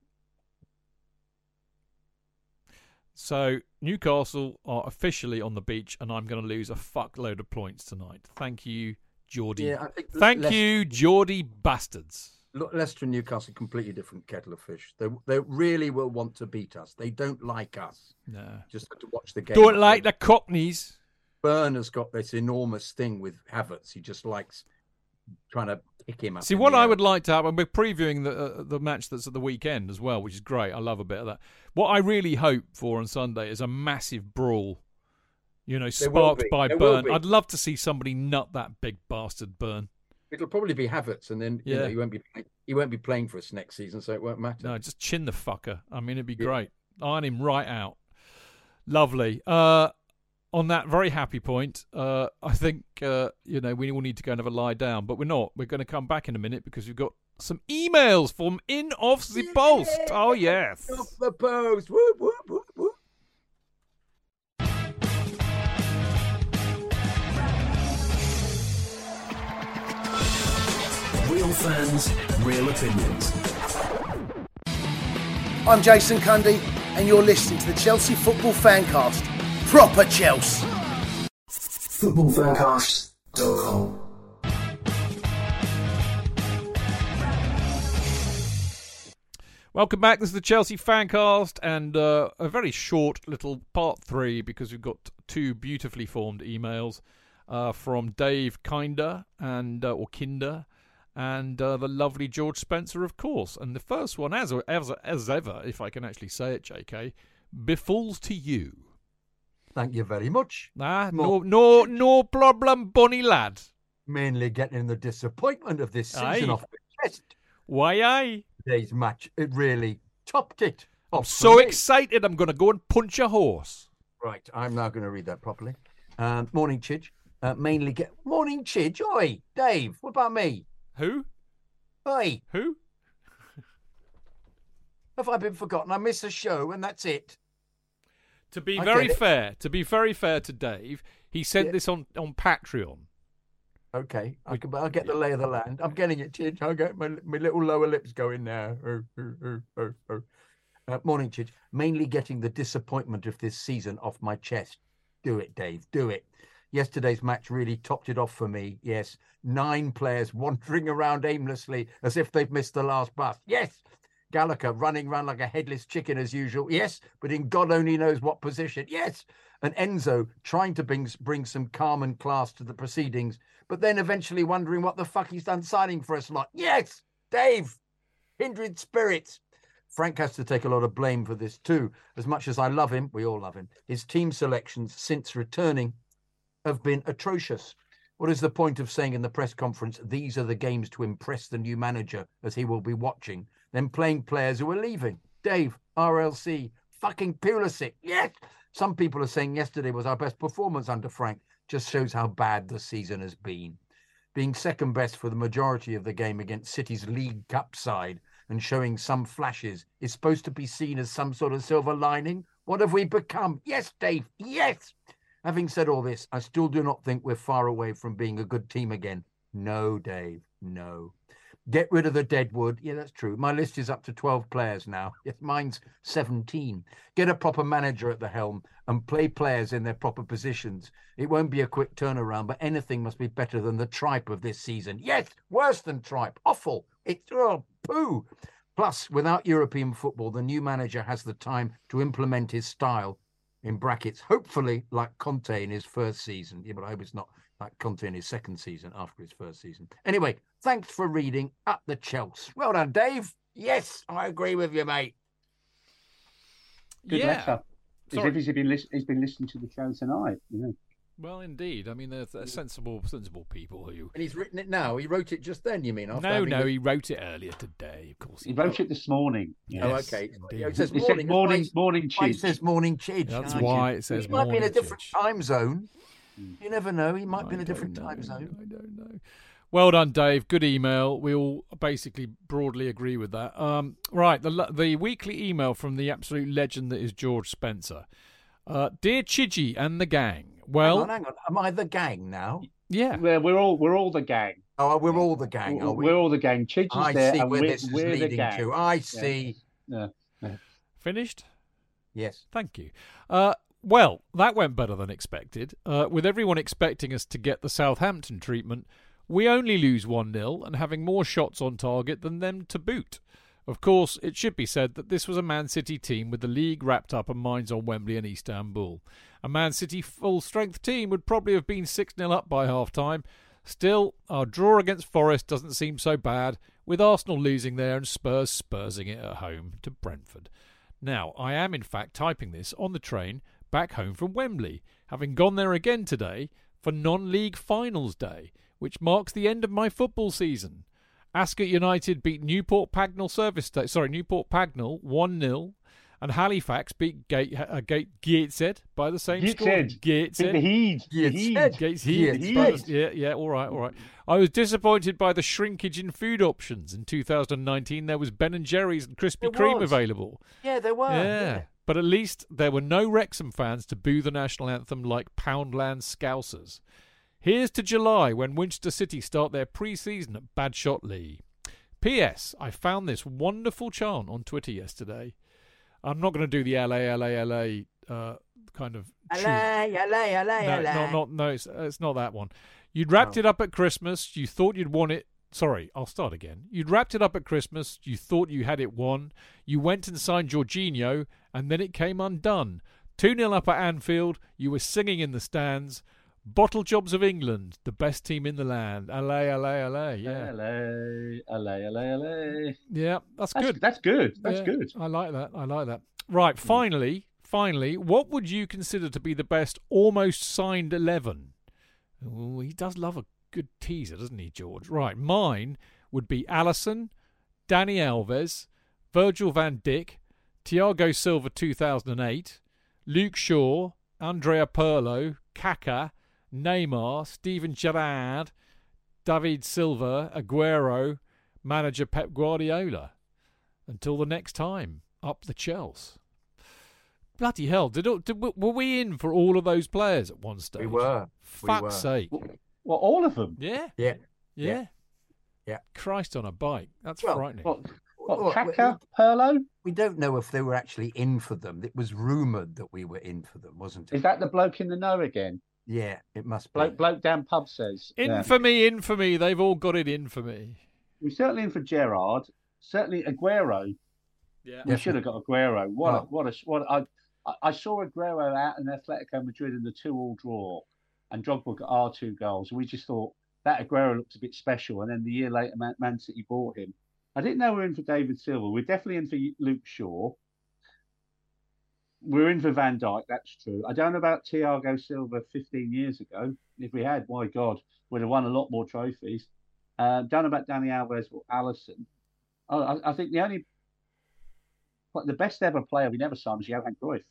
So Newcastle are officially on the beach, and I'm going to lose a fuckload of points tonight. Thank you, Geordie. Yeah, I think Thank you, Geordie bastards. Leicester and Newcastle, completely different kettle of fish. They really will want to beat us. They don't like us. No. Just have to watch the game. Don't like the Cockneys. Burn has got this enormous thing with Havertz. He just likes trying to pick him up. See, what I would like to happen, we're previewing the match that's at the weekend as well, which is great. I love a bit of that. What I really hope for on Sunday is a massive brawl, sparked by Burn. I'd love to see somebody nut that big bastard Burn. It'll probably be Havertz, and then he won't be playing for us next season, so it won't matter. No, just chin the fucker. I mean, it'd be great. Iron him right out. Lovely. On that very happy point, I think we all need to go and have a lie down, but we're not. We're going to come back in a minute because we've got some emails from in off the post. Oh yes, off the post. Whoop whoop whoop whoop. Real fans, real opinions. I'm Jason Cundy, and you're listening to the Chelsea Football Fancast. Proper Chelsea. Footballfancast.com. Welcome back. This is the Chelsea Fancast, and a very short little part 3 because we've got 2 beautifully formed emails from Dave Kinder or Kinder. And the lovely George Spencer, of course. And the first one, as ever, if I can actually say it, JK, befalls to you. Thank you very much. No problem, bunny lad. Mainly getting the disappointment of this season off the chest. Why, Today's match, it really topped it. I'm so excited, I'm going to go and punch a horse. Right, I'm now going to read that properly. Morning, Chidge. Morning, Chidge. Oi, Dave, what about me? Who? Oi. Who? Have I been forgotten? I miss a show and that's it. To be very fair to Dave, he sent this on Patreon. Okay, I'll get the lay of the land. I'm getting it, Chidge. I'll get my little lower lips going now. Morning, Chidge. Mainly getting the disappointment of this season off my chest. Do it, Dave. Do it. Yesterday's match really topped it off for me. Yes, 9 players wandering around aimlessly as if they've missed the last bus. Yes, Gallagher running around like a headless chicken as usual. Yes, but in God only knows what position. Yes, and Enzo trying to bring some calm and class to the proceedings, but then eventually wondering what the fuck he's done signing for us lot. Yes, Dave, kindred spirits. Frank has to take a lot of blame for this too. As much as I love him, we all love him, his team selections since returning have been atrocious. What is the point of saying in the press conference, these are the games to impress the new manager as he will be watching, then playing players who are leaving? Dave, RLC, fucking Pulisic. Yes! Some people are saying yesterday was our best performance under Frank. Just shows how bad the season has been. Being second best for the majority of the game against City's League Cup side and showing some flashes is supposed to be seen as some sort of silver lining. What have we become? Yes, Dave, yes! Having said all this, I still do not think we're far away from being a good team again. No, Dave, no. Get rid of the deadwood. Yeah, that's true. My list is up to 12 players now. Yes, mine's 17. Get a proper manager at the helm and play players in their proper positions. It won't be a quick turnaround, but anything must be better than the tripe of this season. Yes, worse than tripe. Awful. It's poo. Plus, without European football, the new manager has the time to implement his style, in brackets, hopefully like Conte in his first season. Yeah, but I hope it's not like Conte in his second season after his first season. Anyway, thanks for reading Up the Chelsea. Well done, Dave. Yes, I agree with you, mate. Good letter. As if he's been listening to the show tonight. Well, indeed. I mean, they're sensible people who. And he's written it now. He wrote it just then. You mean? No, he wrote it earlier today. Of course, he wrote it this morning. Yes, oh, okay. It says morning chid. It says morning chid. That's why it says. He might be in a different chid. time zone. You never know. He might be in a different time zone. I don't know. Well done, Dave. Good email. We all basically broadly agree with that. Right, the weekly email from the absolute legend that is George Spencer. Dear Chidgey and the gang. Well, hang on. Am I the gang now? Yeah. We're all the gang. Oh, we're all the gang, are we? We're all the gang. Chidgey's there, see and where this is we're the leading gang. to. I see. Yeah. Finished? Yes. Thank you. Well, that went better than expected. With everyone expecting us to get the Southampton treatment, we only lose 1-0 and having more shots on target than them to boot. Of course, it should be said that this was a Man City team with the league wrapped up and minds on Wembley and Istanbul. A Man City full-strength team would probably have been 6-0 up by half-time. Still, our draw against Forest doesn't seem so bad, with Arsenal losing there and Spurs spursing it at home to Brentford. Now, I am in fact typing this on the train back home from Wembley, having gone there again today for non-league finals day, which marks the end of my football season. Ascot United beat Newport Pagnell 1-0, and Halifax beat Gateshead by the same score. Gateshead. Yeah, all right. I was disappointed by the shrinkage in food options. In 2019, there was Ben & Jerry's and Krispy Kreme available. Yeah, there were. Yeah. But at least there were no Wrexham fans to boo the national anthem like Poundland Scousers. Here's to July when Winchester City start their pre-season at Badshot Lee. P.S. I found this wonderful chant on Twitter yesterday. I'm not going to do the LA kind of tune. No, it's not that one. You'd wrapped it up at Christmas. You thought you'd won it. Sorry, I'll start again. You'd wrapped it up at Christmas. You thought you had it won. You went and signed Jorginho, and then it came undone. 2-0 up at Anfield. You were singing in the stands. Bottle Jobs of England, the best team in the land. LA, yeah. LA. Yeah, that's good. That's good. I like that. Right, finally, what would you consider to be the best almost signed 11? Ooh, he does love a good teaser, doesn't he, George? Right, mine would be Alisson, Dani Alves, Virgil van Dijk, Thiago Silva 2008, Luke Shaw, Andrea Pirlo, Kaká, Neymar, Steven Gerrard, David Silva, Aguero, manager Pep Guardiola. Until the next time, up the Chelsea. Bloody hell, were we in for all of those players at one stage? We were. Fuck's sake. Well, all of them? Yeah. Christ on a bike. That's frightening. What Kaká, Pirlo? We don't know if they were actually in for them. It was rumoured that we were in for them, wasn't it? Is that the bloke in the know again? Yeah, it must be. Bloke down pub says. Infamy. They've all got it in for me. We're certainly in for Gerrard. Certainly Aguero. Yeah, we should have got Aguero. I saw Aguero out in Atletico Madrid in the 2-2 draw, and Drogba got our 2 goals. And we just thought that Aguero looked a bit special. And then the year later, Man City bought him. I didn't know we were in for David Silva. We're definitely in for Luke Shaw. We're in for Van Dijk, that's true. I don't know about Thiago Silva 15 years ago. If we had, my God, we'd have won a lot more trophies. Don't know about Dani Alves or Alisson. I think the best ever player we never signed was Johan Cruyff.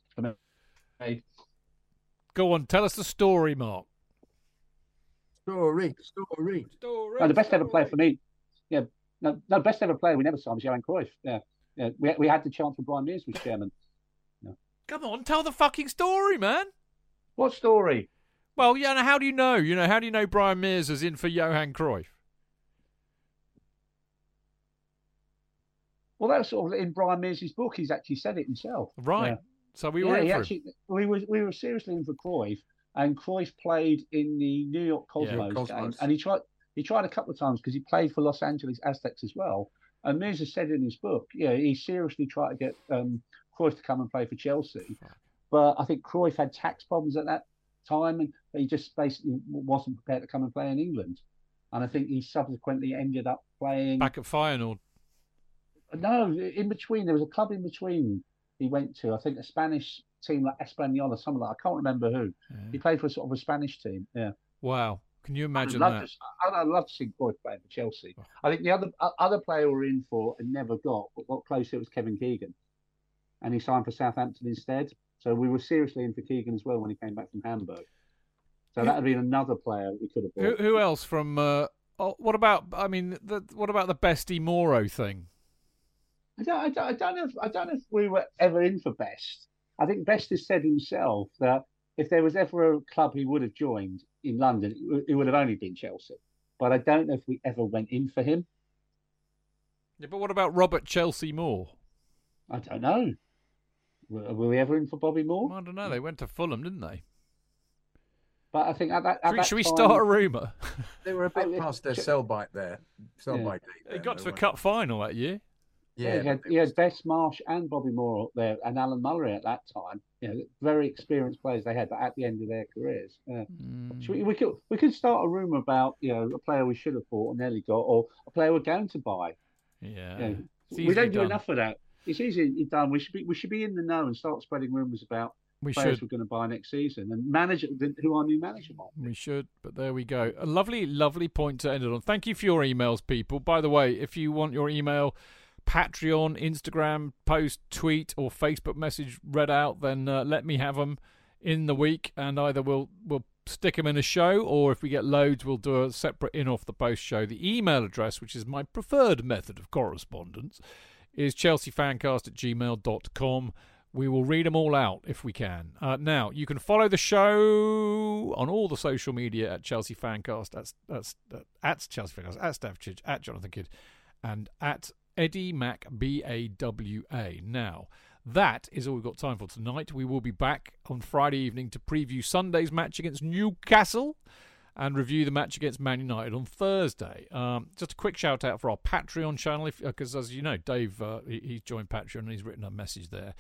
Go on, tell us the story, Mark. Story. No, the best ever player for me. Yeah, no, best ever player we never signed was Johan Cruyff. Yeah. We had the chance for Brian Mears was chairman. No. Come on, tell the fucking story, man. What story? Well, yeah. How do you know? How do you know Brian Mears is in for Johan Cruyff? Well, that was sort of in Brian Mears' book. He's actually said it himself. Right. Yeah. So we were in for him. We were seriously in for Cruyff, and Cruyff played in the New York Cosmos game, and he tried a couple of times because he played for Los Angeles Aztecs as well. And Mears has said in his book, he seriously tried to get Cruyff to come and play for Chelsea, but I think Cruyff had tax problems at that time, and he just basically wasn't prepared to come and play in England. And I think he subsequently ended up playing back at Feyenoord. No, in between there was a club in between. He went to, I think, a Spanish team like Espanyol or something like that. I can't remember who. Yeah. He played for sort of a Spanish team. Yeah. Wow. Can you imagine that? I'd love to see Cruyff playing for Chelsea. I think the other player we were in for and never got, but got closer, was Kevin Keegan. And he signed for Southampton instead. So we were seriously in for Keegan as well when he came back from Hamburg. So that would be another player we could have bought. Who else from... what about the Bestie Moro thing? I don't know if we were ever in for Best. I think Best has said himself that if there was ever a club he would have joined in London, it would have only been Chelsea. But I don't know if we ever went in for him. Yeah, but what about Robert Chelsea Moore? I don't know. Were we ever in for Bobby Moore? I don't know. They went to Fulham, didn't they? But I think at that should we start a rumour? They were a bit past their sell-by date. They got to a cup final that year. Yeah, he had Bess Marsh and Bobby Moore up there, and Alan Mullery at that time. Very experienced players they had, but at the end of their careers. We could start a rumour about a player we should have bought and nearly got, or a player we're going to buy. Yeah, we don't do enough of that. It's easily done. We should be in the know and start spreading rumours about players we're going to buy next season and who our new manager might be. We should, but there we go. A lovely, lovely point to end it on. Thank you for your emails, people. By the way, if you want your email Patreon, Instagram post, tweet, or Facebook message read out, then let me have them in the week, and either we'll stick them in a show, or if we get loads, we'll do a separate in-off the post show. The email address, which is my preferred method of correspondence, is chelseafancast@gmail.com. We will read them all out if we can. Now, you can follow the show on all the social media at Chelsea Fancast, at Chelsea Fancast, at Steph Chidge, at Jonathan Kidd, and at Eddie Mac BAWA. Now, that is all we've got time for tonight. We will be back on Friday evening to preview Sunday's match against Newcastle and review the match against Man United on Thursday. Just a quick shout out for our Patreon channel, because as you know, Dave he's joined Patreon and he's written a message there.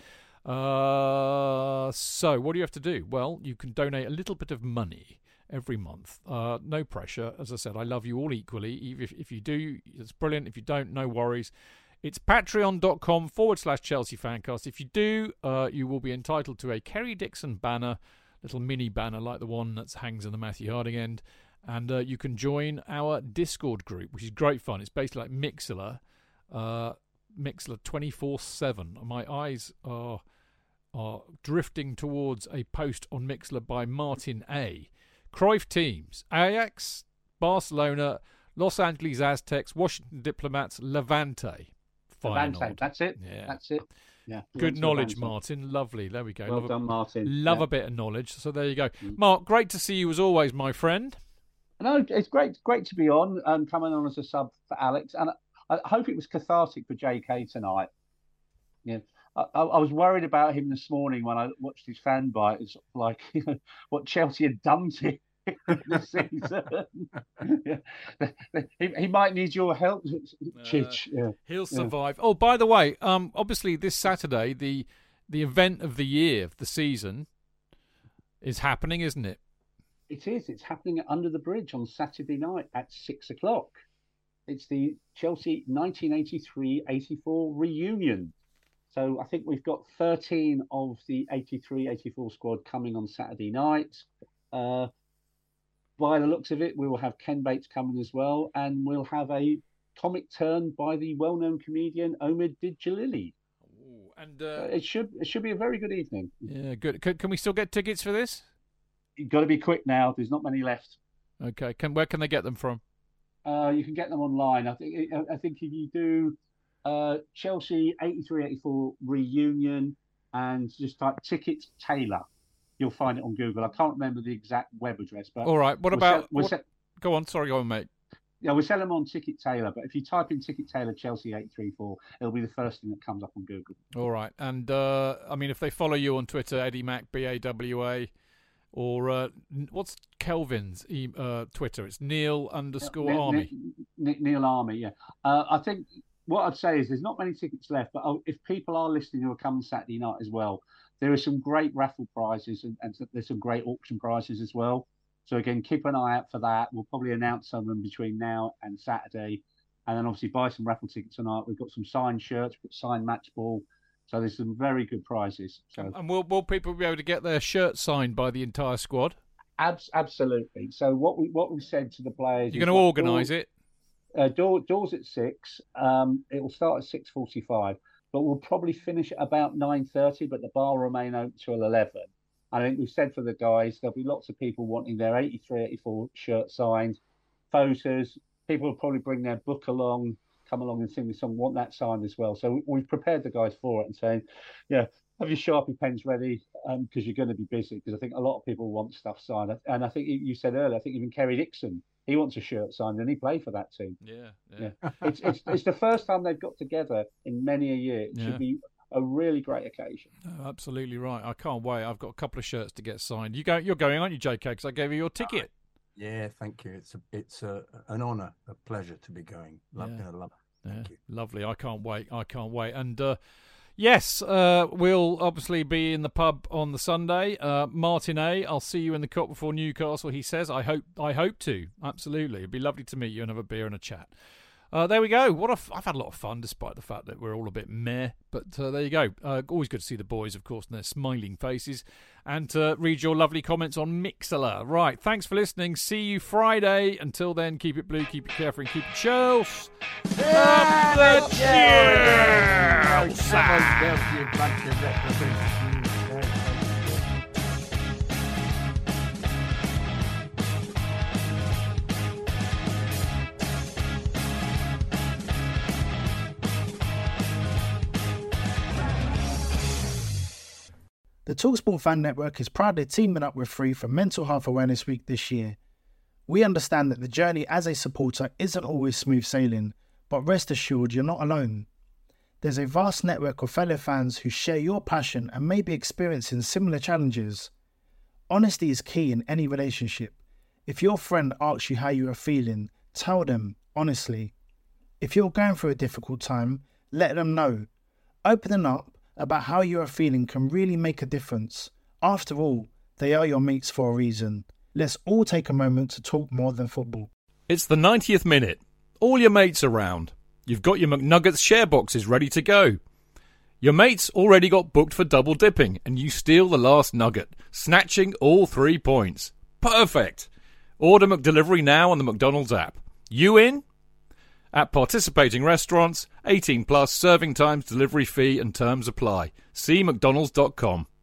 So what do you have to do? Well, you can donate a little bit of money every month. No pressure. As I said, I love you all equally. If you do, it's brilliant. If you don't, no worries. It's patreon.com/Chelsea Fancast. If you do, you will be entitled to a Kerry Dixon banner, little mini banner like the one that hangs in the Matthew Harding end. And you can join our Discord group, which is great fun. It's basically like Mixlr, Mixlr 24/7. My eyes are drifting towards a post on Mixlr by Martin A. Cruyff teams: Ajax, Barcelona, Los Angeles Aztecs, Washington Diplomats, Levante. Levante, that's it. Yeah. That's it. Yeah. Good knowledge, Martin. Lovely. There we go. Well done, Martin. Love a bit of knowledge. So there you go. Mark, great to see you as always, my friend. No, it's great to be on and coming on as a sub for Alex. And I hope it was cathartic for JK tonight. Yeah. I was worried about him this morning when I watched his fan bite. It's like what Chelsea had done to him this season. He might need your help, Chidge. He'll survive. Oh, by the way, obviously this Saturday the event of the year, of the season, is happening, isn't it? It is. It's happening at Under the Bridge on Saturday night at 6:00. It's the Chelsea 1983-84 reunion. So I think we've got 13 of the 83-84 squad coming on Saturday night. By the looks of it, we will have Ken Bates coming as well, and we'll have a comic turn by the well-known comedian Omid Djalili. And it should be a very good evening. Yeah, good. Can we still get tickets for this? You've got to be quick now. There's not many left. Okay. Where can they get them from? You can get them online. I think if you do Chelsea 83-84 reunion and just type tickets Taylor, you'll find it on Google. I can't remember the exact web address, but all right. What about? Go on. Sorry, go on, mate. Yeah, we sell them on Ticket Tailor, but if you type in Ticket Tailor Chelsea 834, it'll be the first thing that comes up on Google. All right. And, I mean, if they follow you on Twitter, Eddie Mac, BAWA, or what's Kelvin's Twitter? It's Neil_Army. Neil Army, yeah. I think what I'd say is there's not many tickets left, but if people are listening who are coming Saturday night as well, there are some great raffle prizes and there's some great auction prizes as well. So again, keep an eye out for that. We'll probably announce some of them between now and Saturday. And then obviously buy some raffle tickets tonight. We've got some signed shirts, we've got signed match ball. So there's some very good prizes. So, and will people be able to get their shirts signed by the entire squad? Absolutely. So what we said to the players, you're going to organise it. Doors at 6. It will start at 6:45, but we'll probably finish at about 9:30. But the bar will remain open till 11. I think we've said for the guys, there'll be lots of people wanting their 83, 84 shirt signed, photos. People will probably bring their book along, come along and sing the song, want that signed as well. So we've prepared the guys for it and saying, yeah, have your Sharpie pens ready because you're going to be busy, because I think a lot of people want stuff signed. And I think you said earlier, I think even Kerry Dixon, he wants a shirt signed and he played for that team. Yeah. It's the first time they've got together in many a year. It should be a really great occasion. Oh, absolutely right. I can't wait. I've got a couple of shirts to get signed. You're going, aren't you, JK? Because I gave you your ticket. Yeah, thank you. It's an honour, a pleasure to be going. Love it. Thank you. Lovely. I can't wait. And yes, we'll obviously be in the pub on the Sunday. Martin A, I'll see you in the Cop before Newcastle. He says, I hope to. Absolutely. It'd be lovely to meet you and have a beer and a chat. There we go. I've had a lot of fun, despite the fact that we're all a bit meh. But there you go. Always good to see the boys, of course, and their smiling faces, and to read your lovely comments on Mixlr. Right, thanks for listening. See you Friday. Until then, keep it blue, keep it carefree, and keep it Chelsea. Up the Chelsea! The TalkSport Fan Network is proudly teaming up with Free for Mental Health Awareness Week this year. We understand that the journey as a supporter isn't always smooth sailing, but rest assured you're not alone. There's a vast network of fellow fans who share your passion and may be experiencing similar challenges. Honesty is key in any relationship. If your friend asks you how you are feeling, tell them honestly. If you're going through a difficult time, let them know. Opening up about how you are feeling can really make a difference. After all, they are your mates for a reason. Let's all take a moment to talk more than football. It's the 90th minute. All your mates around. You've got your McNuggets share boxes ready to go. Your mates already got booked for double dipping, and you steal the last nugget, snatching all 3 points. Perfect. Order McDelivery now on the McDonald's app. You in? At participating restaurants, 18 plus, serving times, delivery fee and terms apply. See mcdonalds.com.